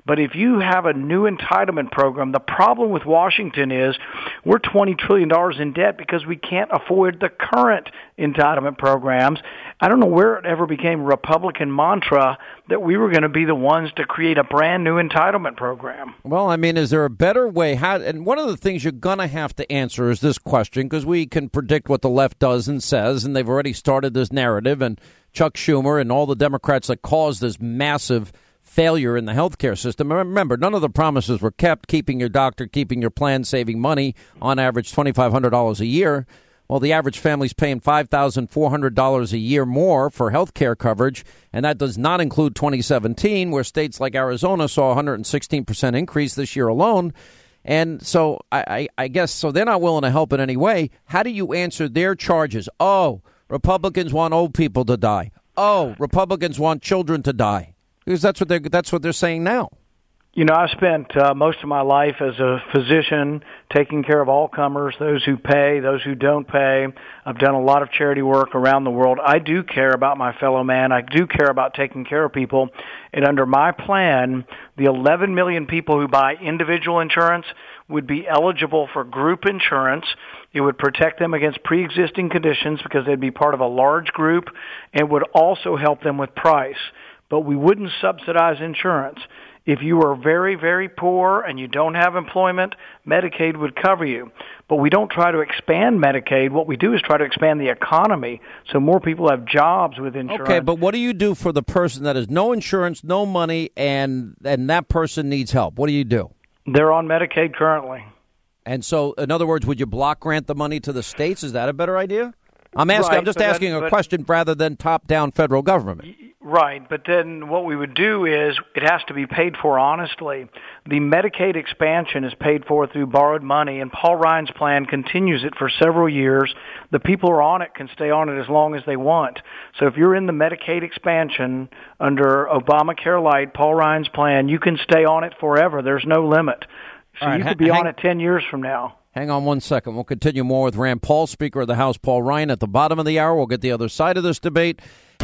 But if you have a new entitlement program, the problem with Washington is we're twenty trillion dollars in debt because we can't afford the current entitlement programs. I don't know where it ever became Republican mantra that we were going to be the ones to create a brand new entitlement program. Well, I mean, is there a better way? How, and one of the things you're going to have to answer is this question, because we can predict what the left does and says, and they've already started this narrative, and Chuck Schumer and all the Democrats that caused this massive failure in the healthcare system. Remember, none of the promises were kept, keeping your doctor, keeping your plan, saving money, on average twenty-five hundred dollars a year. Well, the average family's paying five thousand four hundred dollars a year more for health care coverage, and that does not include twenty seventeen, where states like Arizona saw a one hundred sixteen percent increase this year alone. And so I, I, I guess so they're not willing to help in any way. How do you answer their charges? Oh, Republicans want old people to die. Oh, Republicans want children to die. Because that's what they're, that's what they're saying now. You know, I spent uh, most of my life as a physician taking care of all comers, those who pay, those who don't pay. I've done a lot of charity work around the world. I do care about my fellow man. I do care about taking care of people. And under my plan, the eleven million people who buy individual insurance would be eligible for group insurance. It would protect them against pre-existing conditions because they'd be part of a large group, and would also help them with price. But we wouldn't subsidize insurance. If you are very, very poor and you don't have employment, Medicaid would cover you. But we don't try to expand Medicaid. What we do is try to expand the economy so more people have jobs with insurance. Okay, but what do you do for the person that has no insurance, no money, and and that person needs help? What do you do? They're on Medicaid currently. And so, in other words, would you block grant the money to the states? Is that a better idea? I'm asking. Right, I'm just but asking that, a but, question rather than top-down federal government. Right, but then what we would do is it has to be paid for honestly. The Medicaid expansion is paid for through borrowed money, and Paul Ryan's plan continues it for several years. The people who are on it can stay on it as long as they want. So if you're in the Medicaid expansion under Obamacare Lite, Paul Ryan's plan, you can stay on it forever. There's no limit. So right, you ha- could be hang- on it ten years from now. Hang on one second. We'll continue more with Rand Paul, Speaker of the House Paul Ryan, at the bottom of the hour. We'll get the other side of this debate.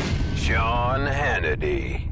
Sean Hannity.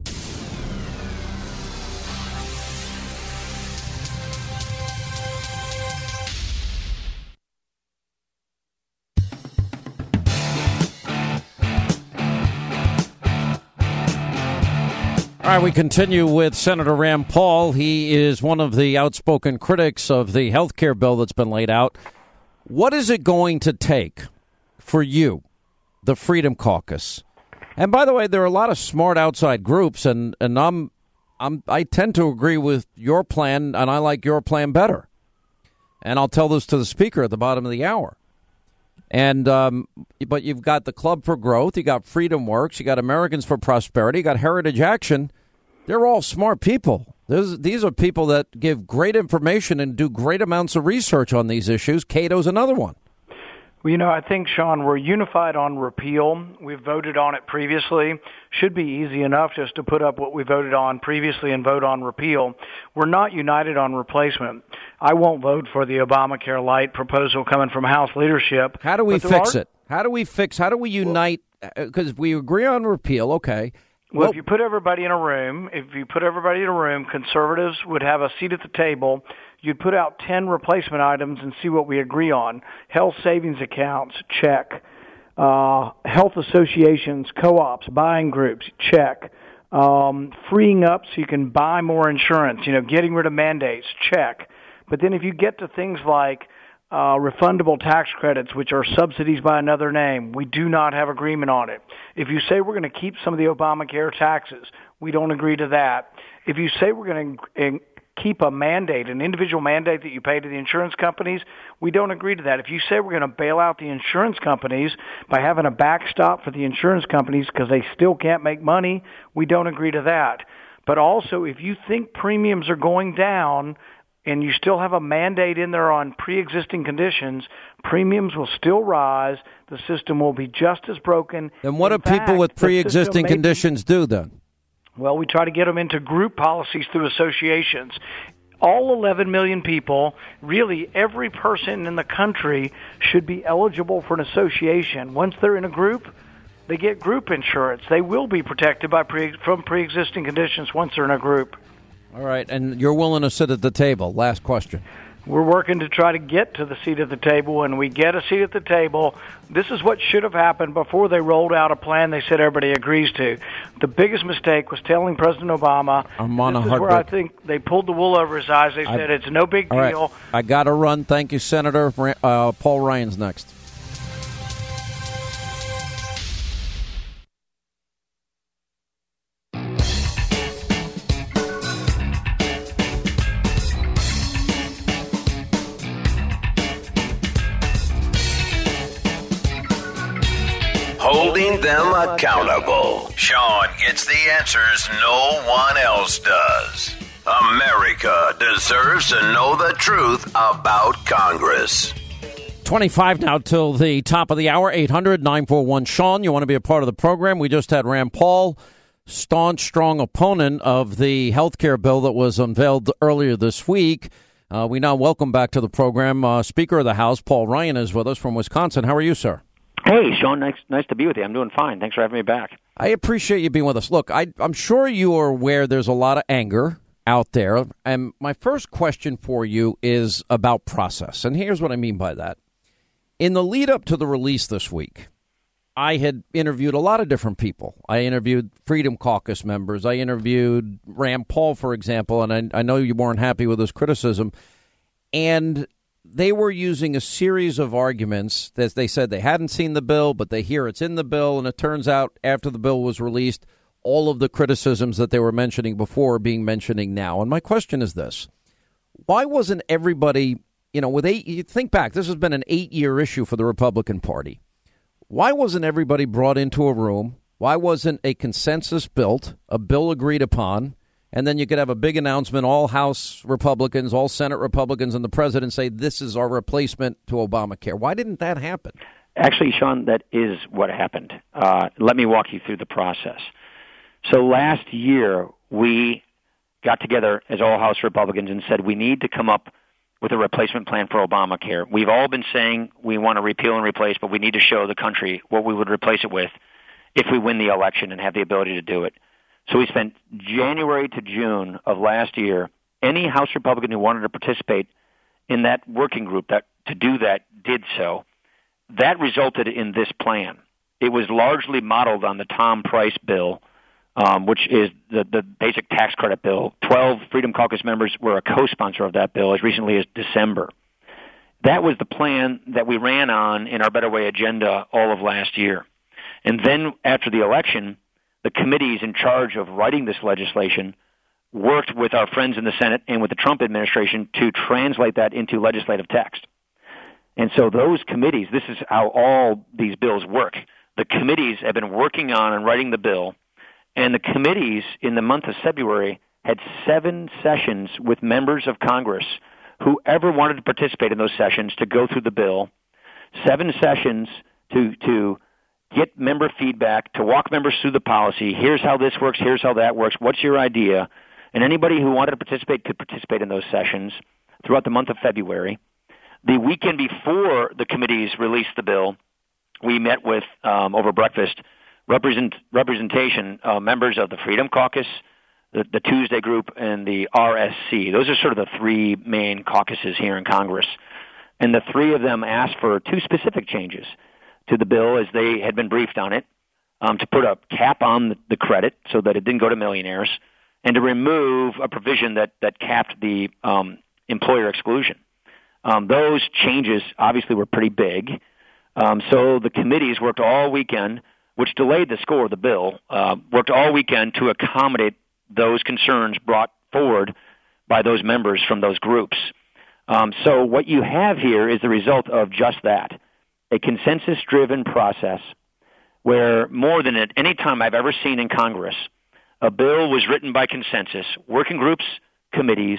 All right, we continue with Senator Rand Paul. He is one of the outspoken critics of the health care bill that's been laid out. What is it going to take for you, the Freedom Caucus? And by the way, there are a lot of smart outside groups, and, and I'm I'm I tend to agree with your plan, and I like your plan better. And I'll tell this to the speaker at the bottom of the hour. And um, but you've got the Club for Growth, you got Freedom Works, you got Americans for Prosperity, you got Heritage Action. They're all smart people. There's, these are people that give great information and do great amounts of research on these issues. Cato's another one. Well, you know, I think, Sean, we're unified on repeal. We've voted on it previously. Should be easy enough just to put up what we voted on previously and vote on repeal. We're not united on replacement. I won't vote for the Obamacare Lite proposal coming from House leadership. How do we fix are, it? How do we fix, how do we unite? Because we agree on repeal, okay. Well, well, if you put everybody in a room, if you put everybody in a room, conservatives would have a seat at the table. You'd put out ten replacement items and see what we agree on. Health savings accounts, check. Uh, health associations, co-ops, buying groups, check. Um, freeing up so you can buy more insurance, you know, getting rid of mandates, check. But then if you get to things like uh, refundable tax credits, which are subsidies by another name, we do not have agreement on it. If you say we're going to keep some of the Obamacare taxes, we don't agree to that. If you say we're going to keep a mandate, an individual mandate that you pay to the insurance companies, we don't agree to that. If you say we're going to bail out the insurance companies by having a backstop for the insurance companies because they still can't make money, we don't agree to that. But also, if you think premiums are going down and you still have a mandate in there on pre-existing conditions, premiums will still rise. The system will be just as broken. Then what in do people fact, with pre-existing conditions do then? Well, we try to get them into group policies through associations. All eleven million people, really every person in the country, should be eligible for an association. Once they're in a group, they get group insurance. They will be protected by pre- from pre-existing conditions once they're in a group. All right, and you're willing to sit at the table. Last question. We're working to try to get to the seat at the table. When we get a seat at the table, this is what should have happened before they rolled out a plan they said everybody agrees to. The biggest mistake was telling President Obama, I'm on this a is hard where break. I think they pulled the wool over his eyes. They I- said it's no big All right, deal. I got to run. Thank you, Senator. Uh, Paul Ryan's next. Holding them accountable. Sean gets the answers no one else does. America deserves to know the truth about Congress. twenty-five now till the top of the hour, eight hundred nine four one Sean. You want to be a part of the program? We just had Rand Paul, staunch, strong opponent of the health care bill that was unveiled earlier this week. Uh, we now welcome back to the program uh, Speaker of the House, Paul Ryan, is with us from Wisconsin. How are you, sir? Hey, Sean, nice, nice to be with you. I'm doing fine. Thanks for having me back. I appreciate you being with us. Look, I, I'm sure you are aware there's a lot of anger out there. And my first question for you is about process. And here's what I mean by that. In the lead up to the release this week, I had interviewed a lot of different people. I interviewed Freedom Caucus members. I interviewed Rand Paul, for example, and I, I know you weren't happy with his criticism. And they were using a series of arguments that they said they hadn't seen the bill, but they hear it's in the bill. And it turns out after the bill was released, all of the criticisms that they were mentioning before are being mentioning now. And my question is this. Why wasn't everybody, you know, with eight, you think back, this has been an eight-year issue for the Republican Party. Why wasn't everybody brought into a room? Why wasn't a consensus built, a bill agreed upon, and then you could have a big announcement, all House Republicans, all Senate Republicans, and the president say, this is our replacement to Obamacare? Why didn't that happen? Actually, Sean, that is what happened. Uh, let me walk you through the process. So last year, we got together as all House Republicans and said we need to come up with a replacement plan for Obamacare. We've all been saying we want to repeal and replace, but we need to show the country what we would replace it with if we win the election and have the ability to do it. So we spent January to June of last year, any House Republican who wanted to participate in that working group that to do that did so. That resulted in this plan. It was largely modeled on the Tom Price bill, um, which is the, the basic tax credit bill. Twelve Freedom Caucus members were a co-sponsor of that bill as recently as December. That was the plan that we ran on in our Better Way agenda all of last year. And then after the election, the committees in charge of writing this legislation worked with our friends in the Senate and with the Trump administration to translate that into legislative text. And so those committees, this is how all these bills work. The committees have been working on and writing the bill, and the committees in the month of February had seven sessions with members of Congress, whoever wanted to participate in those sessions, to go through the bill, seven sessions to to get member feedback, to walk members through the policy. Here's how this works. Here's how that works. What's your idea? And anybody who wanted to participate could participate in those sessions throughout the month of February. The weekend before the committees released the bill, we met with, um, over breakfast, represent, representation uh, members of the Freedom Caucus, the, the Tuesday Group, and the R S C. Those are sort of the three main caucuses here in Congress. And the three of them asked for two specific changes to the bill as they had been briefed on it, um, to put a cap on the, the credit so that it didn't go to millionaires, and to remove a provision that, that capped the um, employer exclusion. Um, those changes obviously were pretty big. Um, so the committees worked all weekend, which delayed the score of the bill, uh, worked all weekend to accommodate those concerns brought forward by those members from those groups. Um, so what you have here is the result of just that. A consensus-driven process where more than at any time I've ever seen in Congress, a bill was written by consensus, working groups, committees,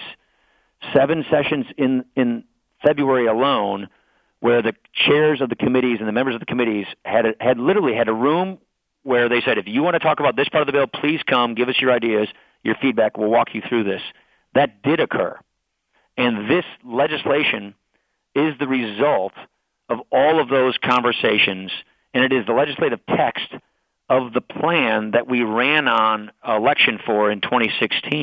seven sessions in, in February alone, where the chairs of the committees and the members of the committees had a, had literally had a room where they said, if you want to talk about this part of the bill, please come, give us your ideas, your feedback, we'll walk you through this. That did occur. And this legislation is the result of all of those conversations, and it is the legislative text of the plan that we ran on election for in twenty sixteen.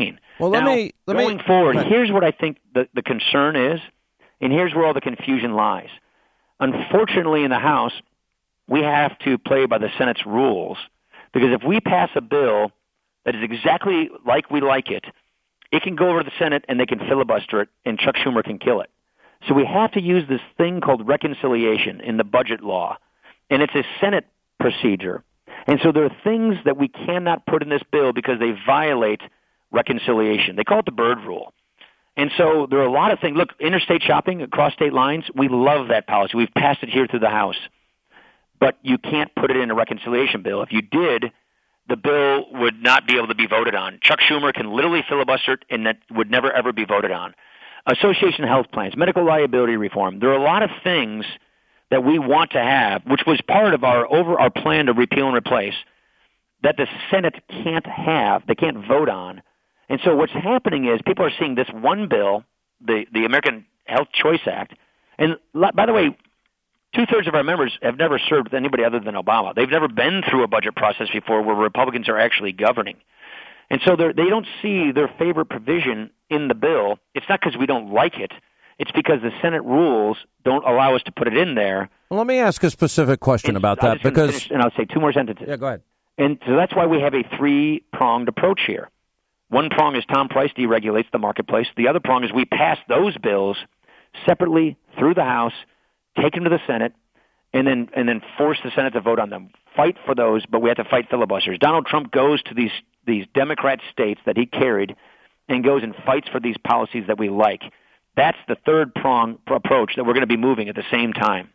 Well, let now, me let going me, forward, here's what I think the, the concern is, and here's where all the confusion lies. Unfortunately, in the House, we have to play by the Senate's rules, because if we pass a bill that is exactly like we like it, it can go over to the Senate and they can filibuster it, and Chuck Schumer can kill it. So we have to use this thing called reconciliation in the budget law, and it's a Senate procedure. And so there are things that we cannot put in this bill because they violate reconciliation. They call it the Byrd Rule. And so there are a lot of things. Look, interstate shopping across state lines, we love that policy. We've passed it here through the House. But you can't put it in a reconciliation bill. If you did, the bill would not be able to be voted on. Chuck Schumer can literally filibuster it, and that would never, ever be voted on. Association health plans, medical liability reform. There are a lot of things that we want to have, which was part of our over our plan to repeal and replace, that the Senate can't have, they can't vote on. And so what's happening is people are seeing this one bill, the, the American Health Choice Act, and by the way, two-thirds of our members have never served with anybody other than Obama. They've never been through a budget process before where Republicans are actually governing. And so they don't see their favorite provision in the bill. It's not because we don't like it. It's because the Senate rules don't allow us to put it in there. Well, let me ask a specific question and about I'm that. because finish, And I'll say two more sentences. Yeah, go ahead. And so that's why we have a three-pronged approach here. One prong is Tom Price deregulates the marketplace. The other prong is we pass those bills separately through the House, take them to the Senate, and then and then force the Senate to vote on them. Fight for those, but we have to fight filibusters. Donald Trump goes to these these Democrat states that he carried and goes and fights for these policies that we like. That's the third prong approach that we're going to be moving at the same time.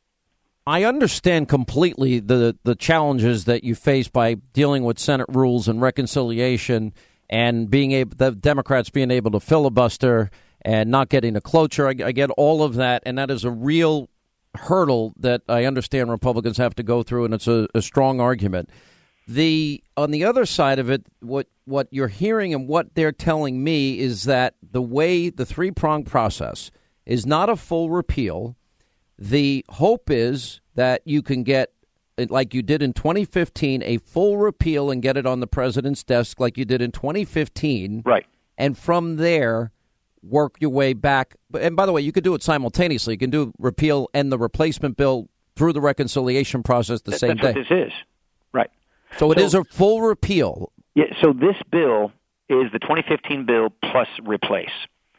I understand completely the the challenges that you face by dealing with Senate rules and reconciliation and being able, the Democrats being able to filibuster and not getting a cloture. I, I get all of that, and that is a real hurdle that I understand Republicans have to go through, and it's a, a strong argument. The on the other side of it, what what you're hearing and what they're telling me is that the way the three-pronged process is not a full repeal. The hope is that you can get, like you did in twenty fifteen, a full repeal and get it on the president's desk like you did in twenty fifteen. Right. And from there, work your way back. And by the way, you could do it simultaneously. You can do repeal and the replacement bill through the reconciliation process the That, same that's day. That's what this is. Right. So it so, is a full repeal. Yeah. So this bill is the twenty fifteen bill plus replace.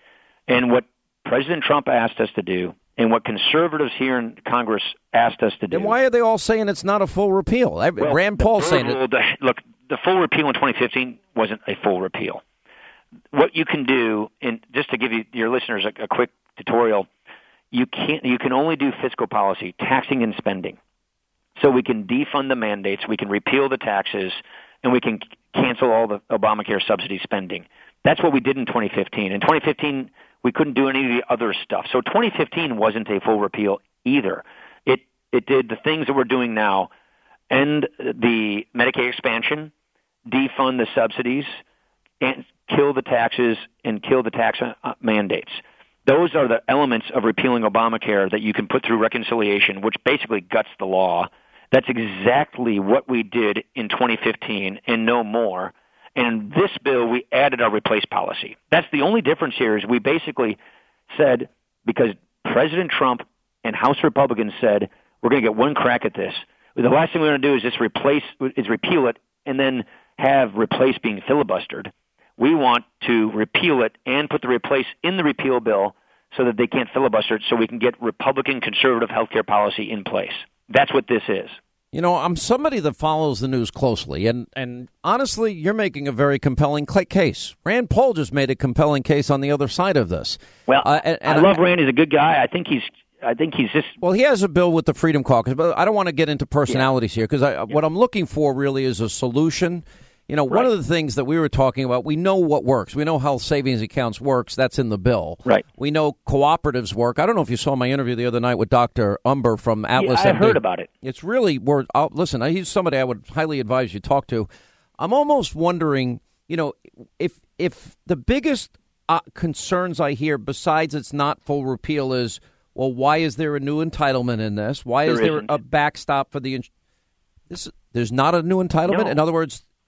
And what President Trump asked us to do, and what conservatives here in Congress asked us to do. Then why are they all saying it's not a full repeal? Well, Rand Paul saying it. The, look, the full repeal in twenty fifteen wasn't a full repeal. What you can do, and just to give you your listeners a, a quick tutorial, you can't. You can only do fiscal policy, taxing and spending. So we can defund the mandates, we can repeal the taxes, and we can c- cancel all the Obamacare subsidy spending. That's what we did in twenty fifteen. In twenty fifteen, we couldn't do any of the other stuff. So twenty fifteen wasn't a full repeal either. It it did the things that we're doing now: end the Medicaid expansion, defund the subsidies, and kill the taxes and kill the tax uh, mandates. Those are the elements of repealing Obamacare that you can put through reconciliation, which basically guts the law. That's exactly what we did in twenty fifteen and no more. And this bill, we added our replace policy. That's the only difference here is we basically said, because President Trump and House Republicans said, we're going to get one crack at this. The last thing we're going to do is just replace, is repeal it and then have replace being filibustered. We want to repeal it and put the replace in the repeal bill so that they can't filibuster it so we can get Republican conservative health care policy in place. That's what this is. You know, I'm somebody that follows the news closely, and, and honestly, you're making a very compelling case. Rand Paul just made a compelling case on the other side of this. Well, uh, and, and I love I, Rand. He's a good guy. I think he's I think he's just... Well, he has a bill with the Freedom Caucus, but I don't want to get into personalities yeah. here, because yeah. what I'm looking for really is a solution. You know, right. one of the things that we were talking about, we know what works. We know how savings accounts works. That's in the bill. Right. We know cooperatives work. I don't know if you saw my interview the other night with Doctor Umber from Atlas. Yeah, I heard about it. It's really, we're, I'll, listen, he's somebody I would highly advise you talk to. I'm almost wondering, you know, if if the biggest uh, concerns I hear, besides it's not full repeal, is, well, why is there a new entitlement in this? Why there is there isn't. a backstop for the... This, there's not a new entitlement? No. In other words...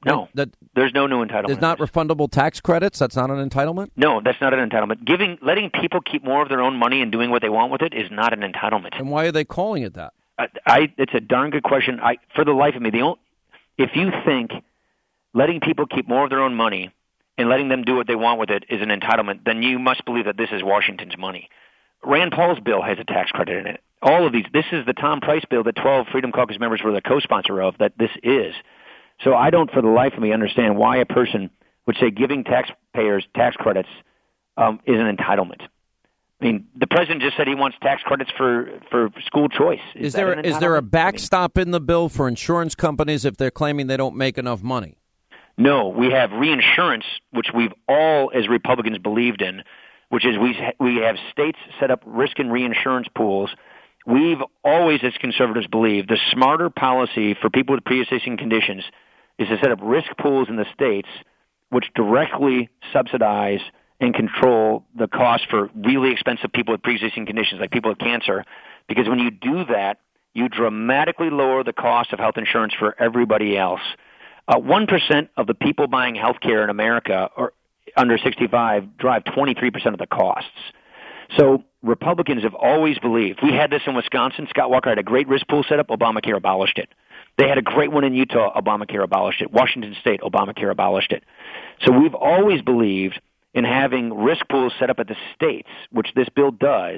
No, that, there's no new entitlement. There's not refundable tax credits? That's not an entitlement? No, that's not an entitlement. Giving, letting people keep more of their own money and doing what they want with it is not an entitlement. And why are they calling it that? I, I it's a darn good question. I, for the life of me, the only, if you think letting people keep more of their own money and letting them do what they want with it is an entitlement, then you must believe that this is Washington's money. Rand Paul's bill has a tax credit in it. All of these, this is the Tom Price bill that twelve Freedom Caucus members were the co-sponsor of, that this is. So I don't, for the life of me, understand why a person would say giving taxpayers tax credits um, is an entitlement. I mean, the president just said he wants tax credits for, for school choice. Is, is there is there a backstop in the bill for insurance companies if they're claiming they don't make enough money? No, we have reinsurance, which we've all, as Republicans, believed in, which is we we have states set up risk and reinsurance pools. We've always, as conservatives, believed the smarter policy for people with pre-existing conditions is to set up risk pools in the states which directly subsidize and control the cost for really expensive people with pre-existing conditions, like people with cancer. Because when you do that, you dramatically lower the cost of health insurance for everybody else. Uh, one percent of the people buying health care in America are under sixty-five drive twenty-three percent of the costs. So Republicans have always believed. We had this in Wisconsin. Scott Walker had a great risk pool set up. Obamacare abolished it. They had a great one in Utah. Obamacare abolished it. Washington State, Obamacare abolished it. So we've always believed in having risk pools set up at the states, which this bill does,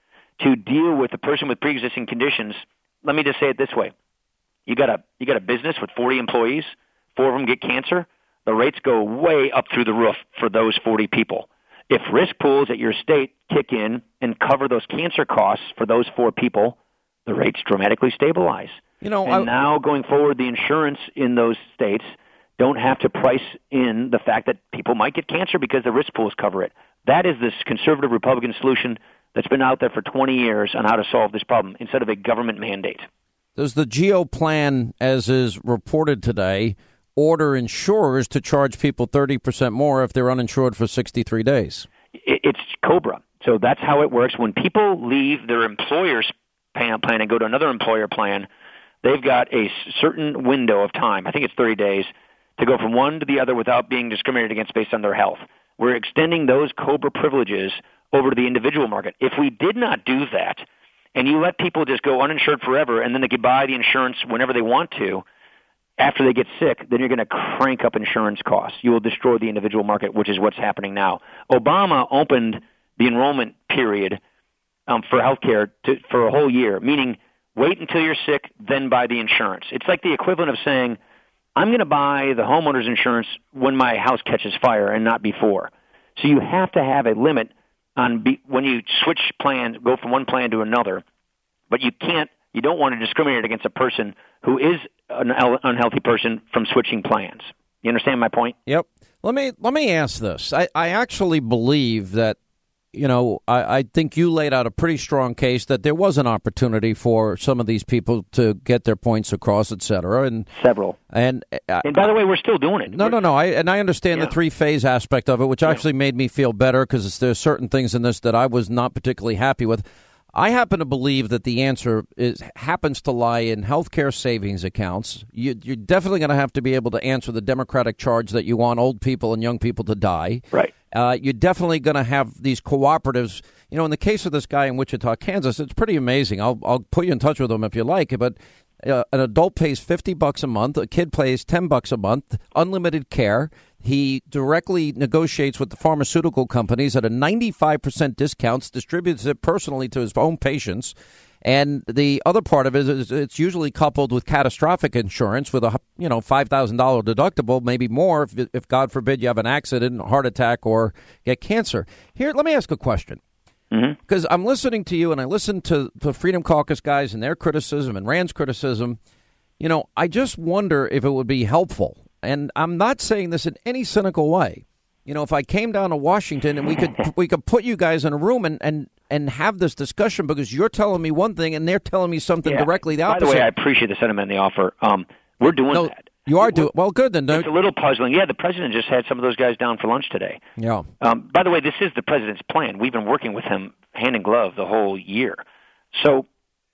to deal with the person with pre-existing conditions. Let me just say it this way. You got a you got a business with forty employees. Four of them get cancer. The rates go way up through the roof for those forty people. If risk pools at your state kick in and cover those cancer costs for those four people, the rates dramatically stabilize. You know, and I, now going forward, the insurance in those states don't have to price in the fact that people might get cancer because the risk pools cover it. That is this conservative Republican solution that's been out there for twenty years on how to solve this problem instead of a government mandate. Does the G O plan, as is reported today, order insurers to charge people thirty percent more if they're uninsured for sixty-three days? It's COBRA. So that's how it works. When people leave their employer's plan and go to another employer plan, they've got a certain window of time, I think it's thirty days, to go from one to the other without being discriminated against based on their health. We're extending those COBRA privileges over to the individual market. If we did not do that, and you let people just go uninsured forever, and then they could buy the insurance whenever they want to, after they get sick, then you're going to crank up insurance costs. You will destroy the individual market, which is what's happening now. Obama opened the enrollment period um, for health care for a whole year, meaning wait until you're sick, then buy the insurance. It's like the equivalent of saying, I'm going to buy the homeowner's insurance when my house catches fire and not before. So you have to have a limit on be, when you switch plans, go from one plan to another, but you can't, you don't want to discriminate against a person who is an unhealthy person from switching plans. You understand my point? Yep. Let me let me ask this. I, I actually believe that, you know, I, I think you laid out a pretty strong case that there was an opportunity for some of these people to get their points across, et cetera. And several. And uh, and by the way, we're still doing it. No, we're, no, no. I and I understand yeah. the three phase aspect of it, which yeah. actually made me feel better because there's certain things in this that I was not particularly happy with. I happen to believe that the answer is happens to lie in healthcare savings accounts. You, you're definitely going to have to be able to answer the Democratic charge that you want old people and young people to die. Right. Uh, you're definitely going to have these cooperatives. You know, in the case of this guy in Wichita, Kansas, it's pretty amazing. I'll I'll put you in touch with him if you like. But uh, an adult pays fifty bucks a month. A kid pays ten bucks a month. Unlimited care. He directly negotiates with the pharmaceutical companies at a ninety-five percent discounts, distributes it personally to his own patients. And the other part of it is it's usually coupled with catastrophic insurance with a, you know, five thousand dollars deductible, maybe more if, if, God forbid, you have an accident, a heart attack, or get cancer. Here, let me ask a question. Because mm-hmm. I'm listening to you and I listen to the Freedom Caucus guys and their criticism and Rand's criticism. You know, I just wonder if it would be helpful. And I'm not saying this in any cynical way. You know, if I came down to Washington and we could we could put you guys in a room and, and, and have this discussion because you're telling me one thing and they're telling me something yeah. directly the opposite. By the way, I appreciate the sentiment and the offer. Um, we're doing no, that. You are doing well. Good then. It's a little puzzling. Yeah, the president just had some of those guys down for lunch today. Yeah. Um, by the way, this is the president's plan. We've been working with him hand in glove the whole year. So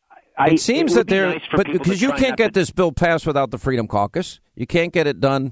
I, it seems it that be they're nice but because you can't get to, this bill passed without the Freedom Caucus. You can't get it done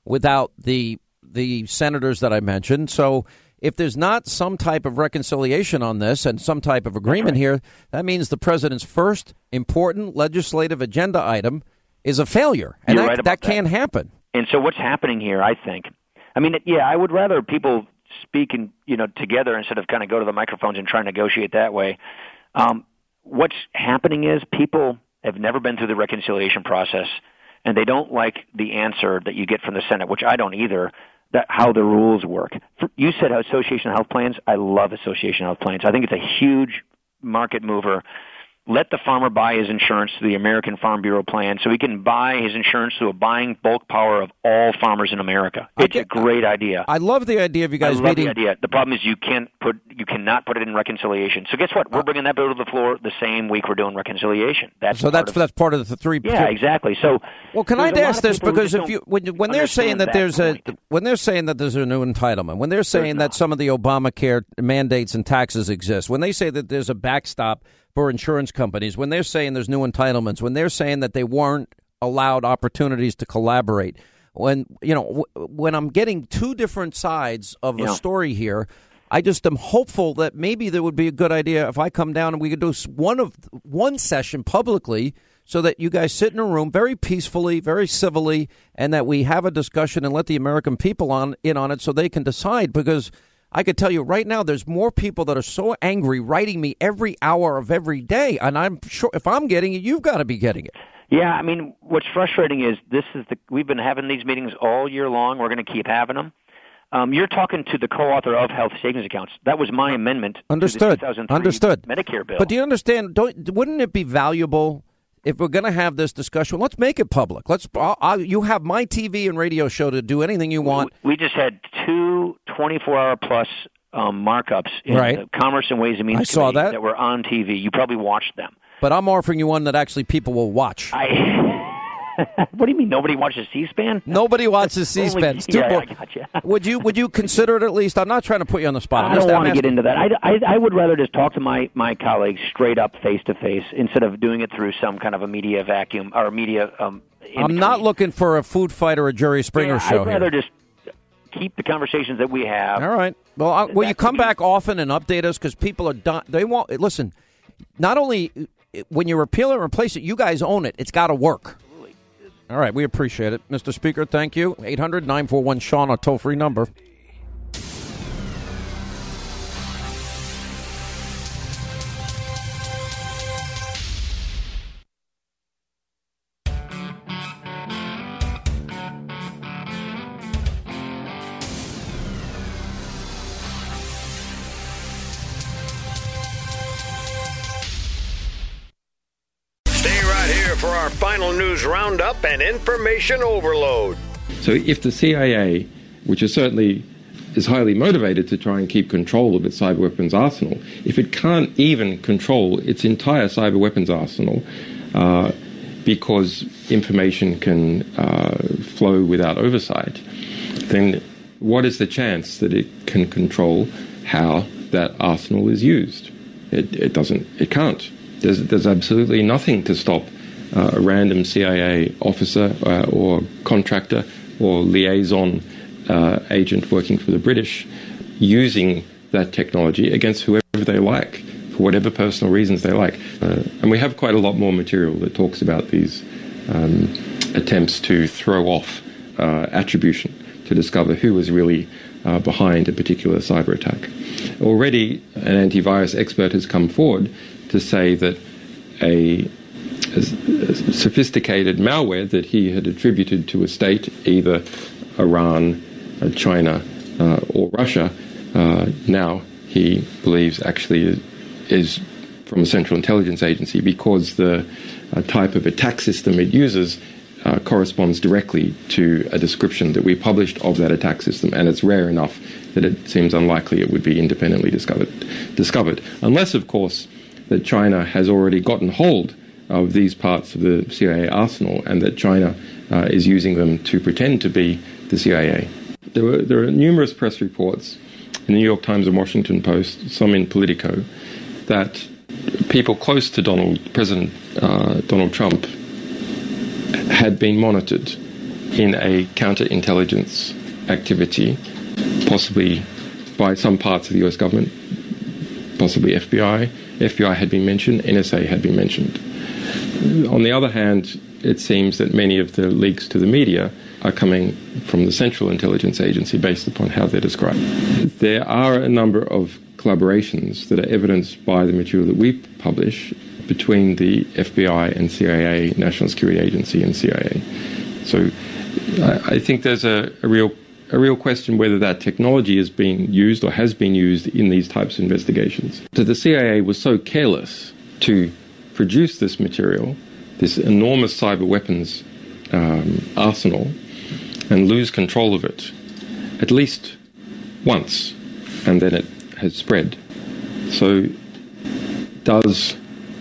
without the the senators that I mentioned. So if there's not some type of reconciliation on this and some type of agreement here, that means the president's first important legislative agenda item is a failure. And You're that, right about that can't happen. And so what's happening here, I think, I mean, yeah, I would rather people speak in, you know, together instead of kind of go to the microphones and try and negotiate that way. Um, what's happening is people have never been through the reconciliation process, and they don't like the answer that you get from the Senate, which I don't either, that how the rules work. You said Association of Health Plans. I love Association of Health Plans. I think it's a huge market mover. Let the farmer buy his insurance through the American Farm Bureau plan so he can buy his insurance through a buying bulk power of all farmers in America. It's a great idea. I love the idea of you guys I love meeting. the idea. The problem is you can't put, you cannot put it in reconciliation. So guess what? We're bringing that bill to the floor the same week we're doing reconciliation. That's So part that's of, that's part of the three. yeah, exactly. So Well, can I there's a lot ask of this people who because just if you don't when, when they're saying understand that that there's point. a when they're saying that there's a new entitlement, when they're saying that some of the Obamacare mandates and taxes exist, when they say that there's a backstop for insurance companies, when they're saying there's new entitlements, when they're saying that they weren't allowed opportunities to collaborate, when you know w- when I'm getting two different sides of Yeah. a story here, I just am hopeful that maybe there would be a good idea if I come down and we could do s- one of one session publicly, so that you guys sit in a room very peacefully, very civilly, and that we have a discussion and let the American people on in on it so they can decide. Because I could tell you right now, there's more people that are so angry writing me every hour of every day, and I'm sure if I'm getting it, you've got to be getting it. Yeah, I mean, what's frustrating is this is the we've been having these meetings all year long. We're going to keep having them. Um, you're talking to the co-author of health savings accounts. That was my amendment Understood. to the two thousand three Understood. Medicare bill. But do you understand? Don't wouldn't it be valuable if we're going to have this discussion? Let's make it public. Let's. I'll, I'll, you have my T V and radio show to do anything you want. We just had two twenty-four hour plus um, markups in Right. the Commerce and Ways and Means I saw Committee that. that were on T V. You probably watched them. But I'm offering you one that actually people will watch. I. What do you mean nobody watches C-SPAN? Nobody watches C-SPAN. It's too yeah, bo- I gotcha. Would you would you consider it at least? I'm not trying to put you on the spot. I'm I just- don't I'm want to get asking- into that. I, I, I would rather just talk to my, my colleagues straight up, face to face, instead of doing it through some kind of a media vacuum or media. Um, in I'm not looking for a food fight or a Jerry Springer yeah, show I'd rather here. just keep the conversations that we have. All right. Well, I, will you come back often and update us? Because people are done. They want. Listen, not only when you repeal it and replace it, you guys own it. It's got to work. All right. We appreciate it. Mister Speaker, thank you. eight hundred nine four one Sean, a toll-free number. Stay right here for our final news roundup and information overload. So if the C I A, which is certainly is highly motivated to try and keep control of its cyber weapons arsenal, if it can't even control its entire cyber weapons arsenal uh, because information can uh, flow without oversight, then what is the chance that it can control how that arsenal is used? It, it doesn't. It can't. There's, there's absolutely nothing to stop uh, a random C I A officer uh, or contractor or liaison uh, agent working for the British using that technology against whoever they like, for whatever personal reasons they like. Uh, and we have quite a lot more material that talks about these um, attempts to throw off uh, attribution, to discover who was really uh, behind a particular cyber attack. Already, an antivirus expert has come forward to say that a, a sophisticated malware that he had attributed to a state, either Iran, uh, China, uh, or Russia, uh, now he believes actually is, is from a central intelligence agency, because the uh, type of attack system it uses uh, corresponds directly to a description that we published of that attack system, and it's rare enough that it seems unlikely it would be independently discovered. Discovered, unless, of course, that China has already gotten hold of these parts of the C I A arsenal, and that China uh, is using them to pretend to be the C I A. There were there are numerous press reports in the New York Times and Washington Post, some in Politico, that people close to Donald, President uh, Donald Trump had been monitored in a counterintelligence activity, possibly by some parts of the U S government, possibly F B I. F B I had been mentioned, N S A had been mentioned. On the other hand, it seems that many of the leaks to the media are coming from the Central Intelligence Agency based upon how they're described. There are a number of collaborations that are evidenced by the material that we publish between the F B I and C I A, National Security Agency and C I A. So I, I think there's a, a real a real question whether that technology is being used or has been used in these types of investigations. So the C I A was so careless to produce this material, this enormous cyber weapons um, arsenal, and lose control of it at least once, and then it has spread. So does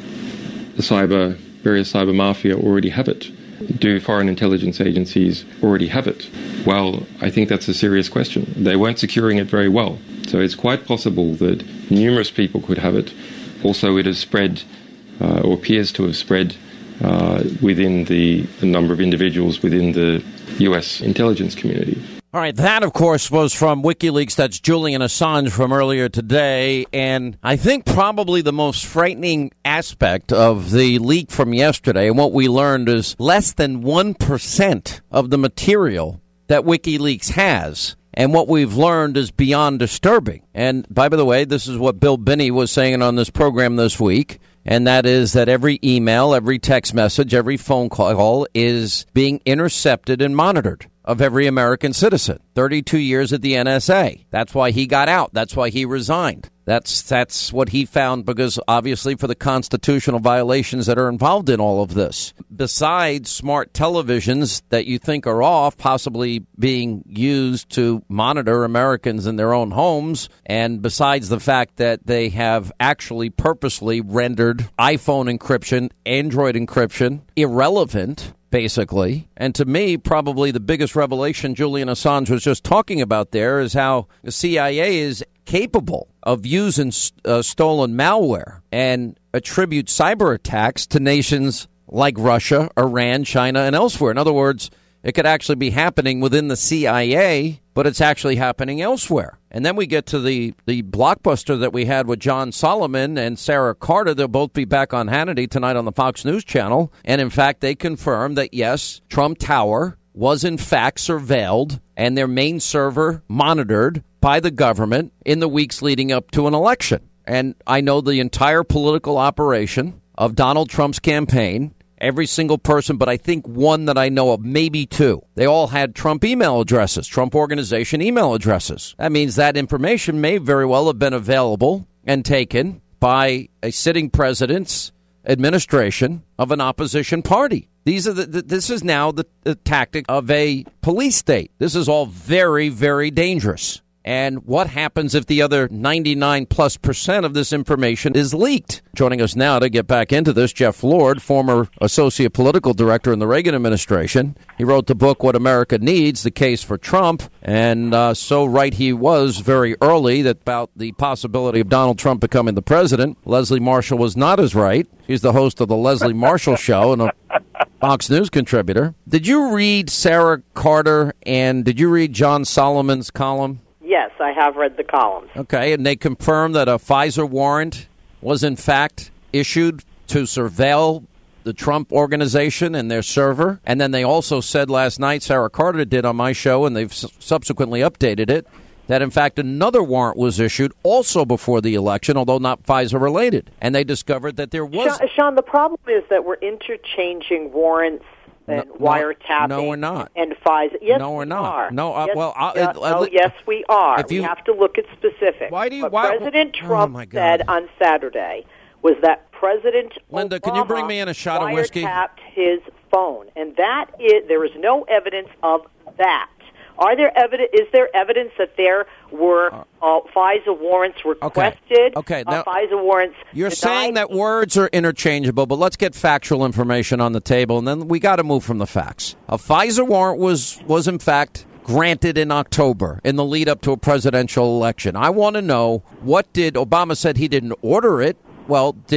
the cyber, various cyber mafia already have it? Do foreign intelligence agencies already have it? Well, I think that's a serious question. They weren't securing it very well. So it's quite possible that numerous people could have it. Also, it has spread, uh, or appears to have spread, uh, within the, the number of individuals within the U S intelligence community. All right, that, of course, was from WikiLeaks. That's Julian Assange from earlier today. And I think probably the most frightening aspect of the leak from yesterday and what we learned is less than one percent of the material that WikiLeaks has. And what we've learned is beyond disturbing. And by the way, this is what Bill Binney was saying on this program this week. And that is that every email, every text message, every phone call is being intercepted and monitored of every American citizen. thirty-two years at the N S A. That's why he got out. That's why he resigned. That's that's what he found, because obviously for the constitutional violations that are involved in all of this. Besides smart televisions that you think are off, possibly being used to monitor Americans in their own homes, and besides the fact that they have actually purposely rendered iPhone encryption, Android encryption irrelevant, basically. And to me, probably the biggest revelation Julian Assange was just talking about there is how the C I A is capable of using uh, stolen malware and attribute cyber attacks to nations like Russia, Iran, China, and elsewhere. In other words, it could actually be happening within the C I A, but it's actually happening elsewhere. And then we get to the, the blockbuster that we had with John Solomon and Sarah Carter. They'll both be back on Hannity tonight on the Fox News Channel. And in fact, they confirmed that, yes, Trump Tower was in fact surveilled and their main server monitored by the government in the weeks leading up to an election. And I know the entire political operation of Donald Trump's campaign, every single person, but I think one that I know of, maybe two. They all had Trump email addresses, Trump Organization email addresses. That means that information may very well have been available and taken by a sitting president's administration of an opposition party. These are the, the, this is now the, the tactic of a police state. This is all very, very dangerous. And what happens if the other ninety-nine plus percent of this information is leaked? Joining us now to get back into this, Jeff Lord, former associate political director in the Reagan administration. He wrote the book, What America Needs, The Case for Trump. And uh, so right he was very early that about the possibility of Donald Trump becoming the president. Leslie Marshall was not as right. He's the host of the Leslie Marshall Show and a Fox News contributor. Did you read Sarah Carter and did you read John Solomon's column? Yes, I have read the columns. Okay, and they confirmed that a FISA warrant was in fact issued to surveil the Trump Organization and their server. And then they also said last night, Sarah Carter did on my show, and they've subsequently updated it, that in fact another warrant was issued also before the election, although not FISA related. And they discovered that there was... Sean, Sean the problem is that we're interchanging warrants and no, wiretapping no, we're not. and FISA. Yes, no, we're we not. are. No, uh, yes, well, I'll, yeah, it, uh, no, yes, we are. If you, we have to look at specifics. Why do you? What why, President oh Trump my God. said on Saturday was that President Linda, Obama can you bring me in a shot of whiskey? wiretapped his phone, and that is there is no evidence of that. Are there evidence? Is there evidence that there were uh, FISA warrants requested? Okay, okay. Uh, now FISA warrants. You're denied? saying that words are interchangeable, but let's get factual information on the table, and then we got to move from the facts. A FISA warrant was was in fact granted in October in the lead up to a presidential election. I want to know, what did Obama said he didn't order it? Well, did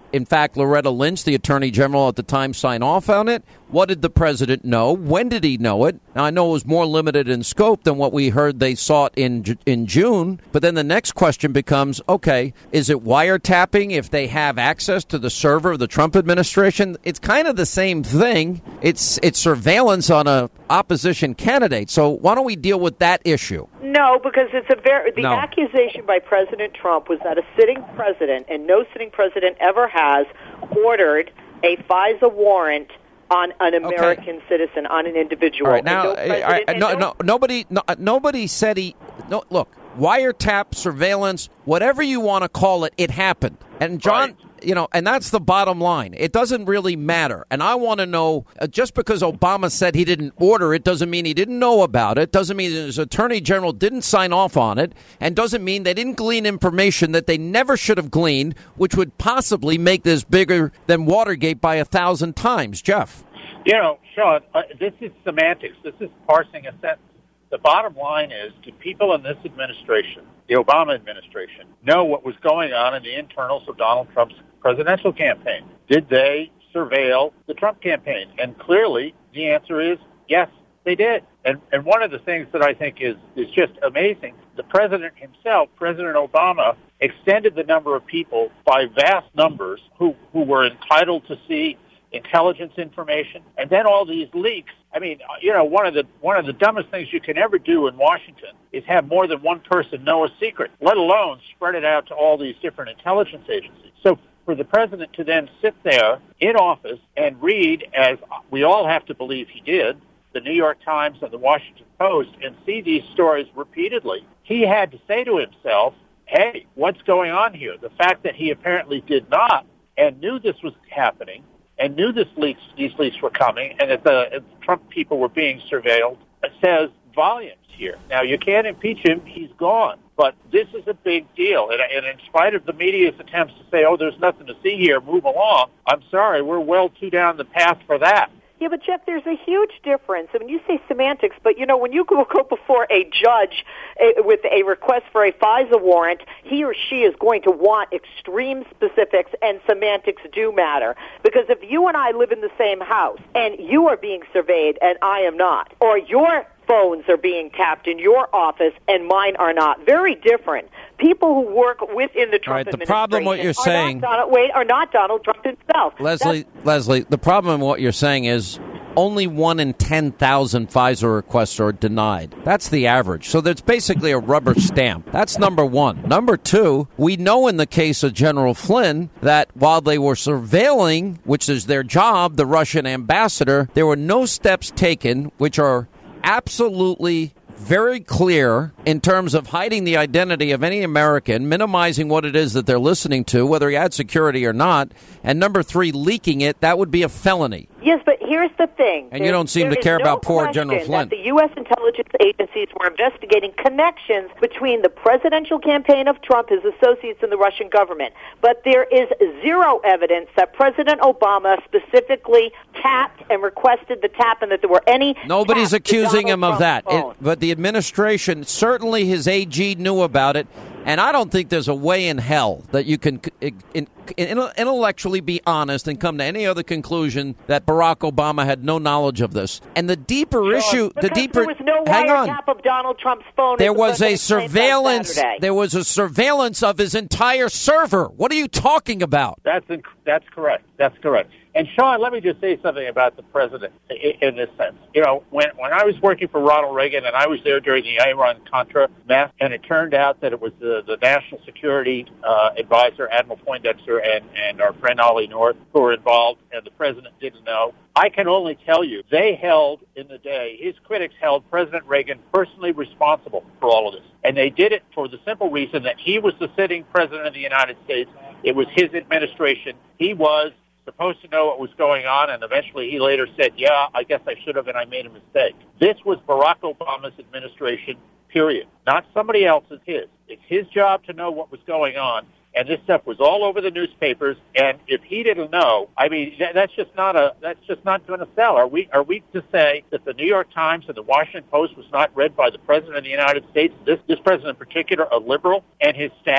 in fact, Loretta Lynch, the Attorney General at the time, sign off on it? What did the president know? When did he know it? Now, I know it was more limited in scope than what we heard they sought in in June. But then the next question becomes, okay, is it wiretapping if they have access to the server of the Trump administration? It's kind of the same thing. It's it's surveillance on a opposition candidate. So why don't we deal with that issue? No, because it's a very the No. accusation by President Trump was that a sitting president, and no sitting president ever has, ordered a FISA warrant on an American okay. citizen, on an individual. All right, now, no, uh, uh, no, no, nobody, no, nobody said he. No, look, wiretap, surveillance, whatever you want to call it, it happened. And John, right. you know, and that's the bottom line. It doesn't really matter. And I want to know, uh, just because Obama said he didn't order it doesn't mean he didn't know about it, doesn't mean his attorney general didn't sign off on it, and doesn't mean they didn't glean information that they never should have gleaned, which would possibly make this bigger than Watergate by a thousand times. Jeff? You know, Sean, uh, this is semantics. This is parsing a sentence. The bottom line is, do people in this administration, the Obama administration, know what was going on in the internals of Donald Trump's presidential campaign? Did they surveil the Trump campaign? And clearly, the answer is yes, they did. And and one of the things that I think is, is just amazing, the president himself, President Obama, extended the number of people by vast numbers who, who were entitled to see intelligence information, and then all these leaks. I mean, you know, one of the one of the dumbest things you can ever do in Washington is have more than one person know a secret, let alone spread it out to all these different intelligence agencies. So for the president to then sit there in office and read, as we all have to believe he did, the New York Times and the Washington Post, and see these stories repeatedly, he had to say to himself, hey, what's going on here? The fact that he apparently did not and knew this was happening and knew this leaks, these leaks were coming, and that the, the Trump people were being surveilled, it says volumes here. Now, you can't impeach him. He's gone. But this is a big deal. And, and in spite of the media's attempts to say, oh, there's nothing to see here, move along, I'm sorry, we're well too down the path for that. Yeah, but Jeff, there's a huge difference. I mean, you say semantics, but you know, when you go, go before a judge uh, with a request for a FISA warrant, he or she is going to want extreme specifics, and semantics do matter. Because if you and I live in the same house, and you are being surveyed and I am not, or your phones are being tapped in your office and mine are not, very different. People who work within the Trump right, the administration problem what you're are saying, not Donald, wait, are not Donald Trump himself. Leslie, That's, Leslie, the problem in what you're saying is only one in ten thousand FISA requests are denied. That's the average. So that's basically a rubber stamp. That's number one. Number two, we know in the case of General Flynn that while they were surveilling, which is their job, the Russian ambassador, there were no steps taken, which are absolutely very clear in terms of hiding the identity of any American, minimizing what it is that they're listening to, whether he had security or not, and number three, leaking it. That would be a felony. Yes, but here's the thing. And you don't seem to care no about poor General Flynn. That the U S intelligence agencies were investigating connections between the presidential campaign of Trump, his associates, and the Russian government. But there is zero evidence that President Obama specifically tapped and requested the tap, and that there were any. Nobody's accusing him of Trump's that. It, phone. but the administration, certainly his A G knew about it. And I don't think there's a way in hell that you can in, in, intellectually be honest and come to any other conclusion that Barack Obama had no knowledge of this. And the deeper Sure. issue, because the deeper, there was no hang on, wiretap of Donald Trump's phone. there as was the a president claimed on surveillance. Saturday. There was a surveillance of his entire server. What are you talking about? That's inc- that's correct. That's correct. And Sean, let me just say something about the president in, in this sense. You know, when when I was working for Ronald Reagan, and I was there during the Iran-Contra mess, and it turned out that it was the, the National Security uh, Advisor, Admiral Poindexter, and, and our friend Ollie North, who were involved, and the president didn't know. I can only tell you, they held in the day, his critics held President Reagan personally responsible for all of this. And they did it for the simple reason that he was the sitting president of the United States. It was his administration. He was supposed to know what was going on, and eventually he later said, yeah, I guess I should have, and I made a mistake. This was Barack Obama's administration, period. Not somebody else's, his. It's his job to know what was going on, and this stuff was all over the newspapers, and if he didn't know, I mean, that, that's just not a, that's just not going to sell. Are we, are we to say that the New York Times and the Washington Post was not read by the President of the United States, this, this president in particular, a liberal, and his staff?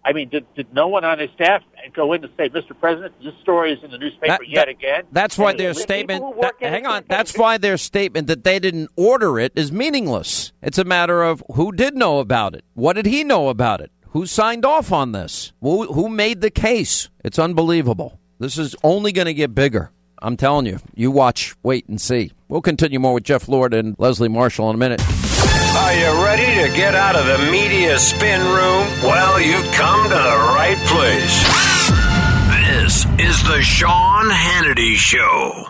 I mean, did, did no one on his staff go in to say, Mister President, this story is in the newspaper That- yet that- again? That's why And their the statement. people who work that- in hang the on. campaign- That's why their statement that they didn't order it is meaningless. It's a matter of who did know about it. What did he know about it? Who signed off on this? Who, who made the case? It's unbelievable. This is only going to get bigger. I'm telling you. You watch, wait, and see. We'll continue more with Jeff Lord and Leslie Marshall in a minute. Are you ready to get out of the media spin room? Well, you've come to the right place. This is the Sean Hannity Show.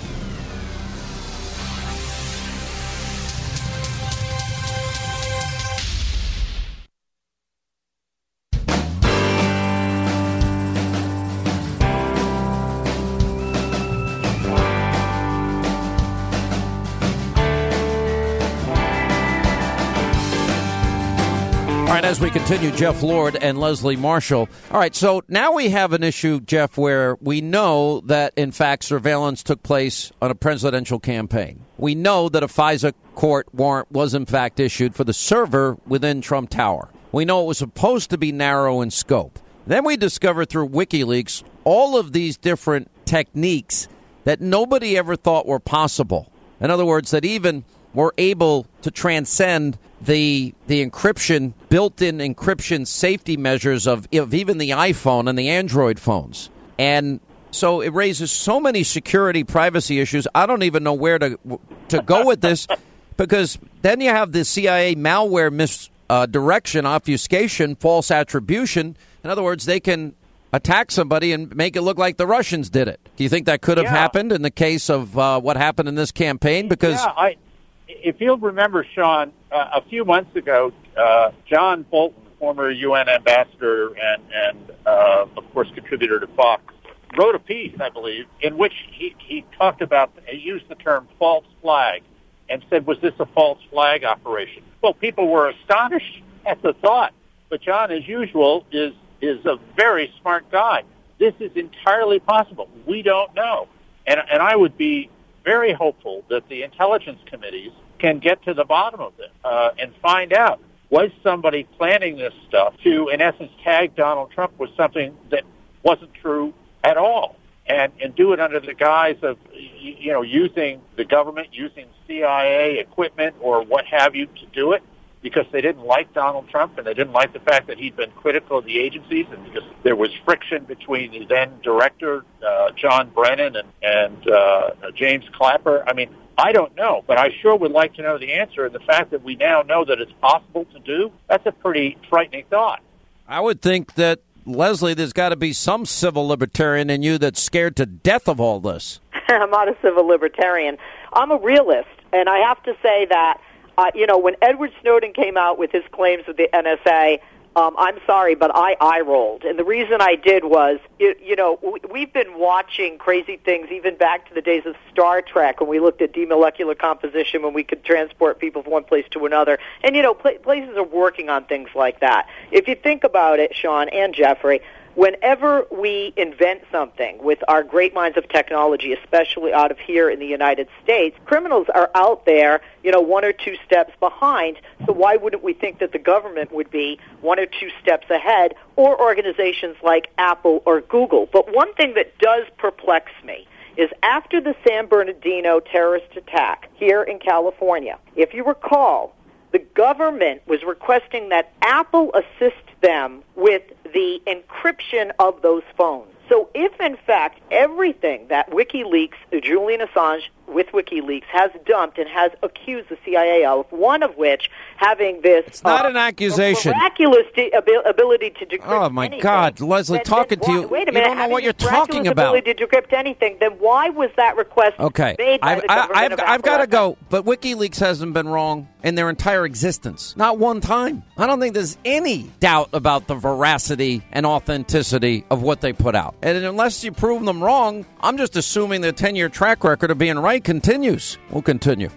All right, as we continue, Jeff Lord and Leslie Marshall. All right, so now we have an issue, Jeff, where we know that, in fact, surveillance took place on a presidential campaign. We know that a FISA court warrant was, in fact, issued for the server within Trump Tower. We know it was supposed to be narrow in scope. Then we discovered through WikiLeaks all of these different techniques that nobody ever thought were possible. In other words, that even were able to transcend the the encryption, built-in encryption safety measures of, of even the iPhone and the Android phones. And so it raises so many security privacy issues. I don't even know where to to go with this, because then you have the C I A malware misdirection, uh, obfuscation, false attribution. In other words, they can attack somebody and make it look like the Russians did it. Do you think that could have Yeah. happened in the case of uh, what happened in this campaign? Because Yeah, I, if you'll remember, Sean, uh, a few months ago, uh, John Bolton, former U N ambassador and, and uh, of course, contributor to Fox, wrote a piece, I believe, in which he, he talked about, he used the term false flag and said, was this a false flag operation? Well, people were astonished at the thought. But John, as usual, is is a very smart guy. This is entirely possible. We don't know. And, and I would be very hopeful that the intelligence committees can get to the bottom of this uh, and find out, was somebody planning this stuff to, in essence, tag Donald Trump with something that wasn't true at all, and, and do it under the guise of, you know, using the government, using C I A equipment or what have you to do it, because they didn't like Donald Trump and they didn't like the fact that he'd been critical of the agencies, and because there was friction between the then director, uh, John Brennan, and, and uh, James Clapper. I mean, I don't know, but I sure would like to know the answer. And the fact that we now know that it's possible to do, that's a pretty frightening thought. I would think that, Leslie, there's got to be some civil libertarian in you that's scared to death of all this. I'm not a civil libertarian. I'm a realist, and I have to say that, uh, you know, when Edward Snowden came out with his claims with the N S A, um, I'm sorry, but I eye rolled. And the reason I did was, you, you know, we, we've been watching crazy things even back to the days of Star Trek when we looked at demolecular composition, when we could transport people from one place to another. And, you know, pl- places are working on things like that. If you think about it, Sean and Jeffrey, whenever we invent something with our great minds of technology, especially out of here in the United States, criminals are out there, you know, one or two steps behind. So why wouldn't we think that the government would be one or two steps ahead, or organizations like Apple or Google? But one thing that does perplex me is after the San Bernardino terrorist attack here in California, if you recall, the government was requesting that Apple assist them with the encryption of those phones. So if, in fact, everything that WikiLeaks, Julian Assange with WikiLeaks, has dumped and has accused the C I A of, one of which having this... It's not uh, an accusation. Miraculous de- abil- ability to decrypt Oh, my anything, God, Leslie, then- talking then to why- you, Wait a you minute, don't know having what you're this talking miraculous about. ability to decrypt anything, then why was that request Okay, made by I've, the government I, I've, of I've got to Apple? go, but WikiLeaks hasn't been wrong in their entire existence. Not one time. I don't think there's any doubt about the veracity and authenticity of what they put out. And unless you prove them wrong, I'm just assuming their ten-year track record of being right continues. We'll continue.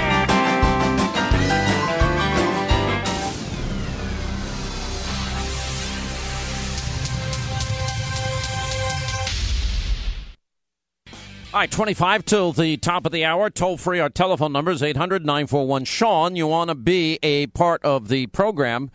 All right, twenty-five till the top of the hour. Toll free. Our telephone number is eight hundred nine four one Sean. You want to be a part of the program.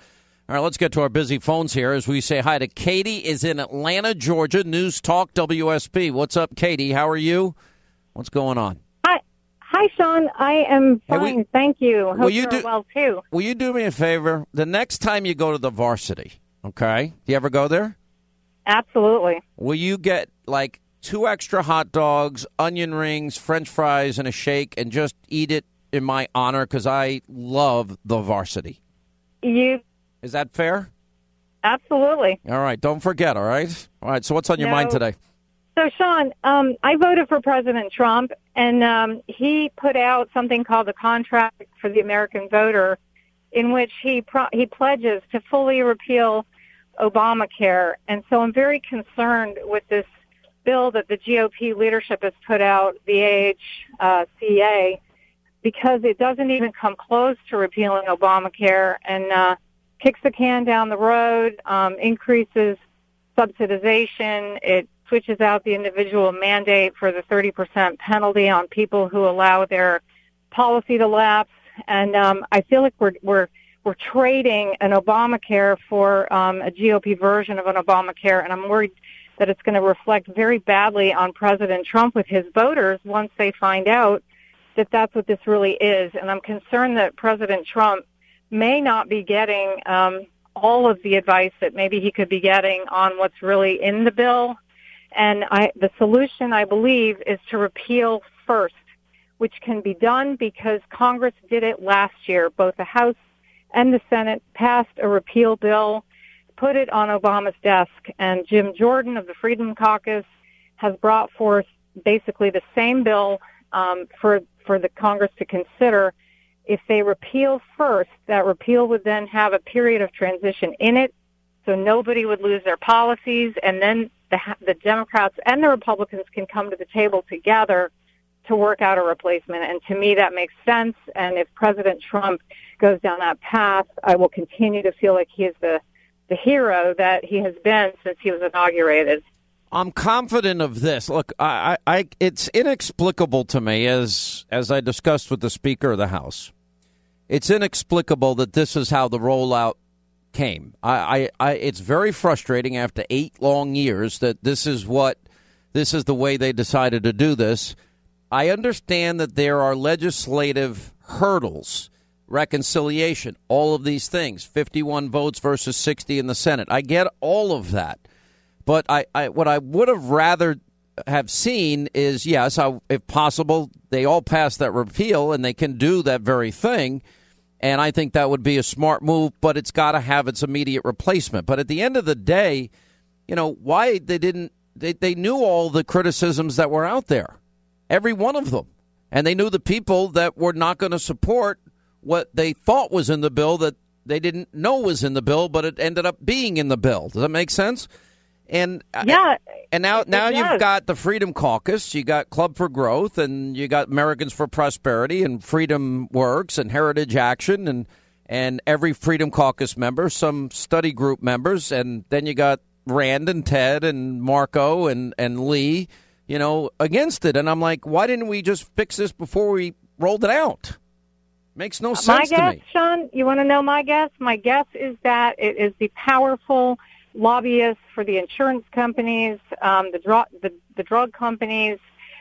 All right, let's get to our busy phones here as we say hi to Katie is in Atlanta, Georgia. News Talk W S B. What's up, Katie? How are you? What's going on? Hi, hi, Sean. I am fine. Hey, we, Thank you. Hope will you you're do, well, too. Will you do me a favor? The next time you go to the Varsity, okay? Do you ever go there? Absolutely. Will you get, like, two extra hot dogs, onion rings, French fries, and a shake, and just eat it in my honor because I love the Varsity? You. Is that fair? Absolutely. All right. Don't forget, all right? All right. So what's on your No. mind today? So, Sean, um, I voted for President Trump, and um, he put out something called the Contract for the American Voter, in which he pro- he pledges to fully repeal Obamacare. And so I'm very concerned with this bill that the G O P leadership has put out, the A H C A, because it doesn't even come close to repealing Obamacare and uh, kicks the can down the road, um, increases subsidization. It switches out the individual mandate for the thirty percent penalty on people who allow their policy to lapse. And um, I feel like we're we're we're trading an Obamacare for um, a G O P version of an Obamacare, and I'm worried that it's going to reflect very badly on President Trump with his voters once they find out that that's what this really is. And I'm concerned that President Trump may not be getting um, all of the advice that maybe he could be getting on what's really in the bill. And I, the solution, I believe, is to repeal first, which can be done because Congress did it last year. Both the House and the Senate passed a repeal bill, put it on Obama's desk, and Jim Jordan of the Freedom Caucus has brought forth basically the same bill um, for for the Congress to consider. If they repeal first, that repeal would then have a period of transition in it, so nobody would lose their policies, and then the, the Democrats and the Republicans can come to the table together to work out a replacement. And to me, that makes sense. And if President Trump goes down that path, I will continue to feel like he is the, the hero that he has been since he was inaugurated. I'm confident of this. Look, I, I, I it's inexplicable to me, as as I discussed with the Speaker of the House. It's inexplicable that this is how the rollout came. I, I, I, it's very frustrating after eight long years that this is what, this is the way they decided to do this. I understand that there are legislative hurdles, reconciliation, all of these things, fifty-one votes versus sixty in the Senate. I get all of that. But I, I what I would have rather have seen is, yes, I, if possible, they all pass that repeal and they can do that very thing. And I think that would be a smart move, but it's got to have its immediate replacement. But at the end of the day, you know, why they didn't, they, they knew all the criticisms that were out there, every one of them. And they knew the people that were not going to support what they thought was in the bill that they didn't know was in the bill, but it ended up being in the bill. Does that make sense? And yeah, and now now does. you've got the Freedom Caucus, you got Club for Growth, and you got Americans for Prosperity, and Freedom Works, and Heritage Action, and and every Freedom Caucus member, some study group members, and then you got Rand and Ted and Marco and and Lee, you know, against it. And I'm like, why didn't we just fix this before we rolled it out? Makes no sense my to guess, me. Sean, you want to know my guess? My guess is that it is the powerful lobbyists for the insurance companies, um, the, dro- the, the drug companies,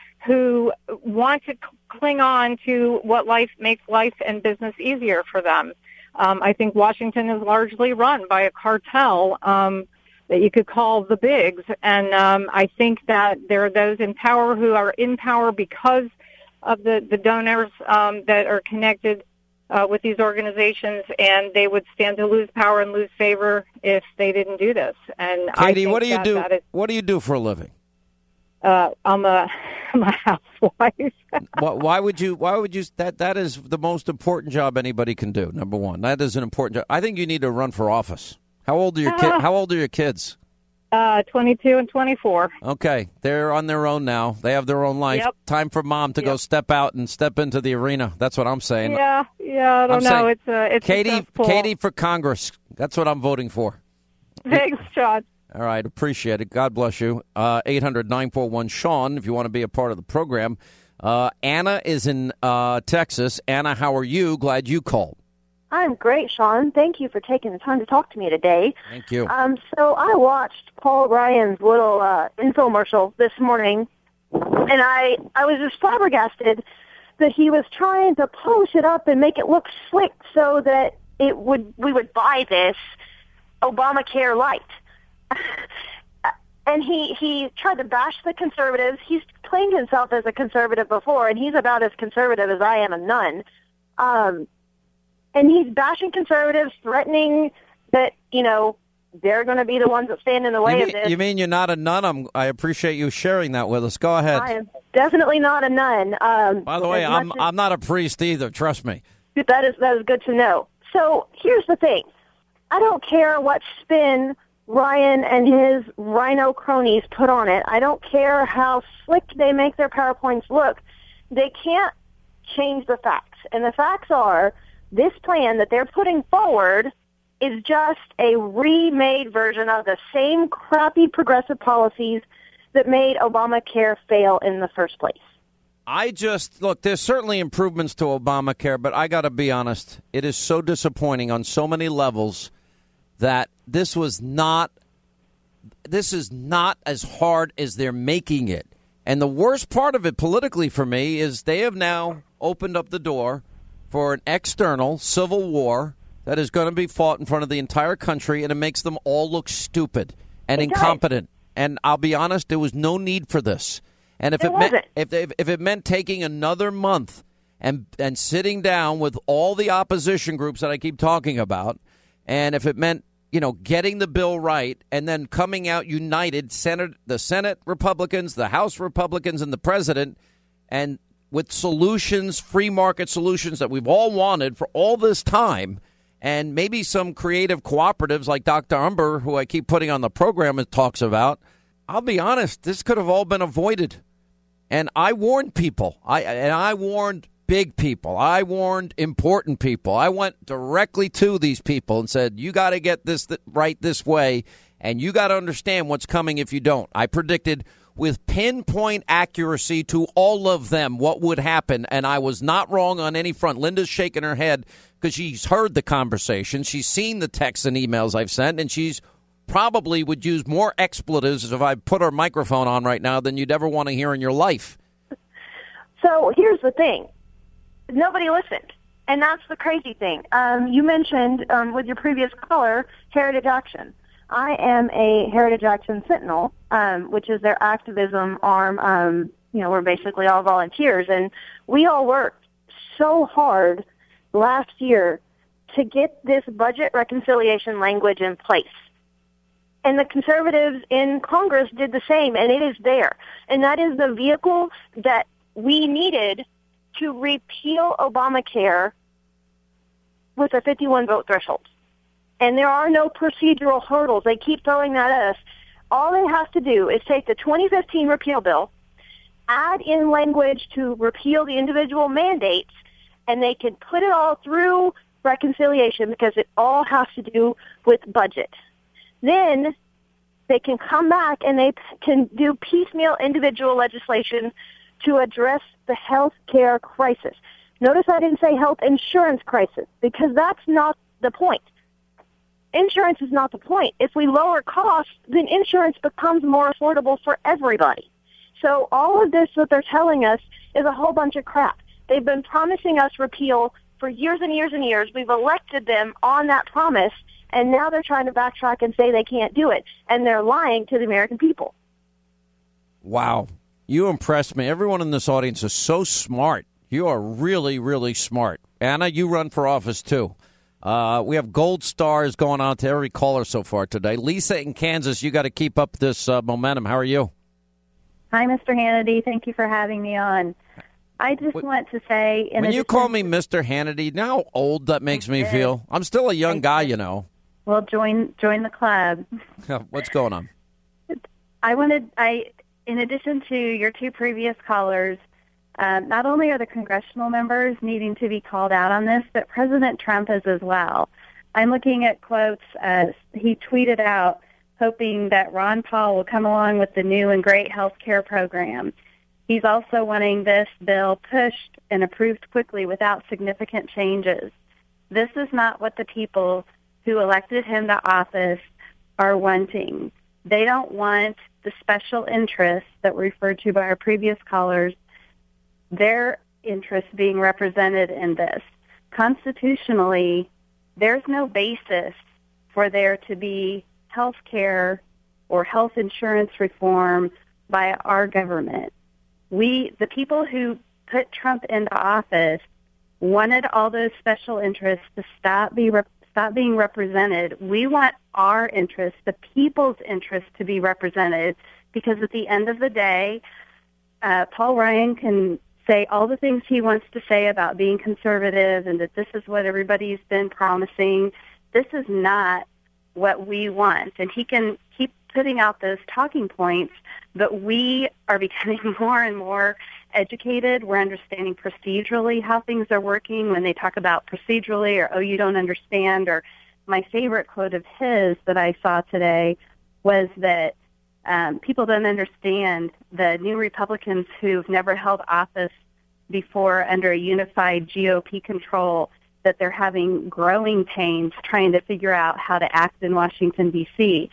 who want to c- cling on to what life makes life and business easier for them. Um, I think Washington is largely run by a cartel um, that you could call the bigs, and um, I think that there are those in power who are in power because of the, the donors um, that are connected Uh, with these organizations, and they would stand to lose power and lose favor if they didn't do this. And I Katie, think what do you that do? that is, What do you do for a living? uh, I'm a I'm a housewife. why, why would you? Why would you? That that is the most important job anybody can do. Number one, that is an important job. I think you need to run for office. How old are your kids? How old are your kids? Uh, twenty-two and twenty-four. Okay, they're on their own now. They have their own life. Yep. Time for mom to Yep. go step out and step into the arena. That's what I'm saying. Yeah, yeah. I don't I'm know. saying, it's a it's Katie, a tough pull. Katie for Congress. That's what I'm voting for. Thanks, Sean. All right, appreciate it. God bless you. Uh, eight hundred nine four one Sean, if you want to be a part of the program. Uh, Anna is in uh, Texas. Anna, how are you? Glad you called. I'm great, Sean. Thank you for taking the time to talk to me today. Thank you. Um, so I watched Paul Ryan's little uh, infomercial this morning, and I, I was just flabbergasted that he was trying to polish it up and make it look slick so that it would we would buy this Obamacare light. And he, he tried to bash the conservatives. He's claimed himself as a conservative before, and he's about as conservative as I am a nun. Um, and he's bashing conservatives, threatening that, you know, they're going to be the ones that stand in the way you of mean, this. You mean you're not a nun? I'm, I appreciate you sharing that with us. Go ahead. I am definitely not a nun. Um, By the way, as I'm much as- I'm not a priest either. Trust me. That is that is good to know. So here's the thing. I don't care what spin Ryan and his rhino cronies put on it. I don't care how slick they make their PowerPoints look. They can't change the facts. And the facts are this plan that they're putting forward is just a remade version of the same crappy progressive policies that made Obamacare fail in the first place. I just, look, there's certainly improvements to Obamacare, but I got to be honest. It is so disappointing on so many levels that this was not, this is not as hard as they're making it. And the worst part of it politically for me is they have now opened up the door for an external civil war that is going to be fought in front of the entire country, and it makes them all look stupid and incompetent. And I'll be honest, there was no need for this. And if it, it meant if, if if it meant taking another month and and sitting down with all the opposition groups that I keep talking about, and if it meant, you know, getting the bill right and then coming out united, Senate, the Senate Republicans, the House Republicans, and the president, and with solutions, free market solutions that we've all wanted for all this time, and maybe some creative cooperatives like Doctor Umber, who I keep putting on the program, talks about, I'll be honest, this could have all been avoided. And I warned people. I and I warned big people. I warned important people. I went directly to these people and said, you got to get this th- right this way, and you got to understand what's coming if you don't. I predicted with pinpoint accuracy to all of them what would happen, and I was not wrong on any front. Linda's shaking her head because she's heard the conversation. She's seen the texts and emails I've sent, and she's probably would use more expletives if I put her microphone on right now than you'd ever want to hear in your life. So here's the thing. Nobody listened. And that's the crazy thing. Um, you mentioned um, with your previous caller, Heritage Action. I am a Heritage Action Sentinel, um, which is their activism arm. Um, you know, we're basically all volunteers. And we all worked so hard last year to get this budget reconciliation language in place. And the conservatives in Congress did the same, and it is there. And that is the vehicle that we needed to repeal Obamacare with a fifty-one vote threshold. And there are no procedural hurdles. They keep throwing that at us. All they have to do is take the twenty fifteen repeal bill, add in language to repeal the individual mandates, and they can put it all through reconciliation because it all has to do with budget. Then they can come back and they can do piecemeal individual legislation to address the health care crisis. Notice I didn't say health insurance crisis because that's not the point. Insurance is not the point. If we lower costs, then insurance becomes more affordable for everybody. So all of this that they're telling us is a whole bunch of crap. They've been promising us repeal for years and years and years. We've elected them on that promise. And now they're trying to backtrack and say they can't do it. And they're lying to the American people. Wow. You impressed me. Everyone in this audience is so smart. You are really, really smart. Anna, you run for office, too. Uh, we have gold stars going on to every caller so far today. Lisa in Kansas, you got to keep up this uh, momentum. How are you? Hi, Mister Hannity. Thank you for having me on. I just what, want to say... In when you call me Mister Hannity, now how old that makes me feel. I'm still a young guy, you know. Well, join join the club. What's going on? I wanted, I, in addition to your two previous callers, um, not only are the congressional members needing to be called out on this, but President Trump is as well. I'm looking at quotes as he tweeted out, hoping that Ron Paul will come along with the new and great health care program. He's also wanting this bill pushed and approved quickly without significant changes. This is not what the people who elected him to office are wanting. They don't want the special interests that were referred to by our previous callers, their interests being represented in this. Constitutionally, there's no basis for there to be health care or health insurance reform by our government. We, the people who put Trump into office, wanted all those special interests to stop be rep- stop being represented. We want our interests, the people's interests, to be represented, because at the end of the day, uh, Paul Ryan can say all the things he wants to say about being conservative and that this is what everybody's been promising. This is not what we want. And he can keep putting out those talking points, but we are becoming more and more educated. We're understanding procedurally how things are working when they talk about procedurally or, oh, you don't understand. Or my favorite quote of his that I saw today was that um, people don't understand the new Republicans who've never held office before under a unified G O P control, that they're having growing pains trying to figure out how to act in Washington, D C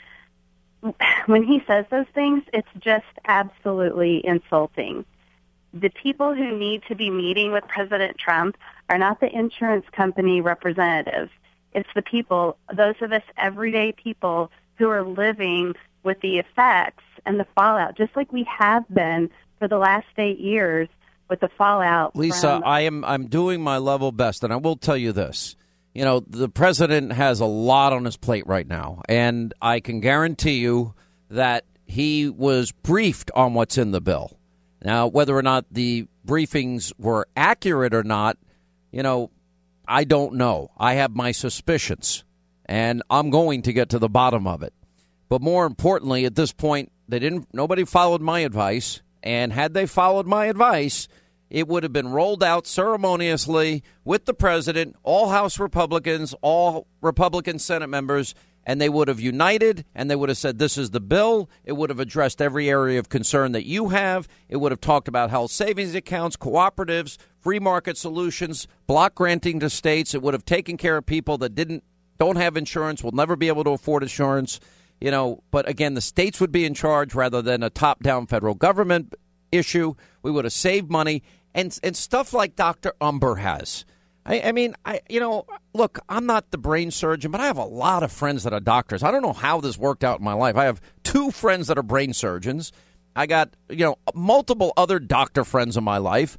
When he says those things, it's just absolutely insulting. The people who need to be meeting with President Trump are not the insurance company representatives. It's the people, those of us everyday people who are living with the effects and the fallout, just like we have been for the last eight years with the fallout. Lisa, from- I am I'm doing my level best, and I will tell you this. You know, the president has a lot on his plate right now, and I can guarantee you that he was briefed on what's in the bill. Now, whether or not the briefings were accurate or not, you know, I don't know. I have my suspicions, and I'm going to get to the bottom of it. But more importantly, at this point, they didn't. Nobody followed my advice, and had they followed my advice, it would have been rolled out ceremoniously with the president, all House Republicans, all Republican Senate members, and they would have united, and they would have said, this is the bill. It would have addressed every area of concern that you have. It would have talked about health savings accounts, cooperatives, free market solutions, block granting to states. It would have taken care of people that didn't don't have insurance, will never be able to afford insurance. You know, but again, the states would be in charge rather than a top-down federal government issue. We would have saved money, and and stuff like Doctor Umber has. I, I mean, I you know, look, I'm not the brain surgeon, but I have a lot of friends that are doctors. I don't know how this worked out in my life. I have two friends that are brain surgeons. I got, you know, multiple other doctor friends in my life,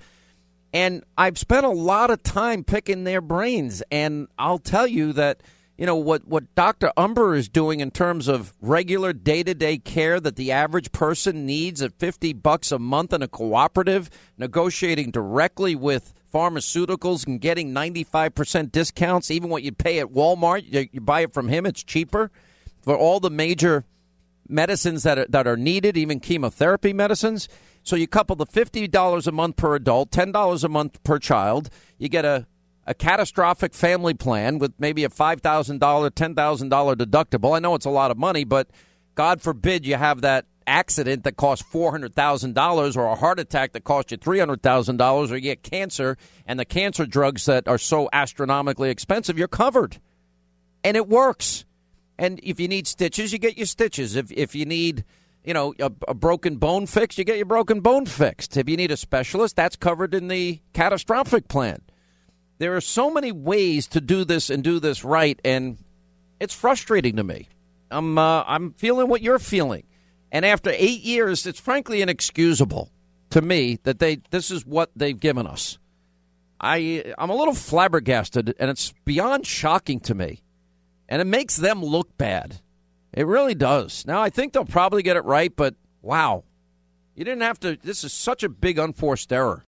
and I've spent a lot of time picking their brains. And I'll tell you that, you know, what, what Doctor Umber is doing in terms of regular day-to-day care that the average person needs at fifty bucks a month in a cooperative, negotiating directly with pharmaceuticals and getting ninety-five percent discounts, even what you'd pay at Walmart. You, you buy it from him, it's cheaper for all the major medicines that are, that are needed, even chemotherapy medicines. So you couple the fifty dollars a month per adult, ten dollars a month per child. You get a a catastrophic family plan with maybe a five thousand dollars, ten thousand dollars deductible. I know it's a lot of money, but God forbid you have that accident that costs four hundred thousand dollars or a heart attack that costs you three hundred thousand dollars, or you get cancer and the cancer drugs that are so astronomically expensive, you're covered. And it works. And if you need stitches, you get your stitches. If if you need, you know, a, a broken bone fixed, you get your broken bone fixed. If you need a specialist, that's covered in the catastrophic plan. There are so many ways to do this and do this right, and it's frustrating to me. I'm uh, I'm feeling what you're feeling. And after eight years, it's frankly inexcusable to me that they this is what they've given us. I, I'm a little flabbergasted, and it's beyond shocking to me. And it makes them look bad. It really does. Now, I think they'll probably get it right, but wow. You didn't have to. This is such a big unforced error.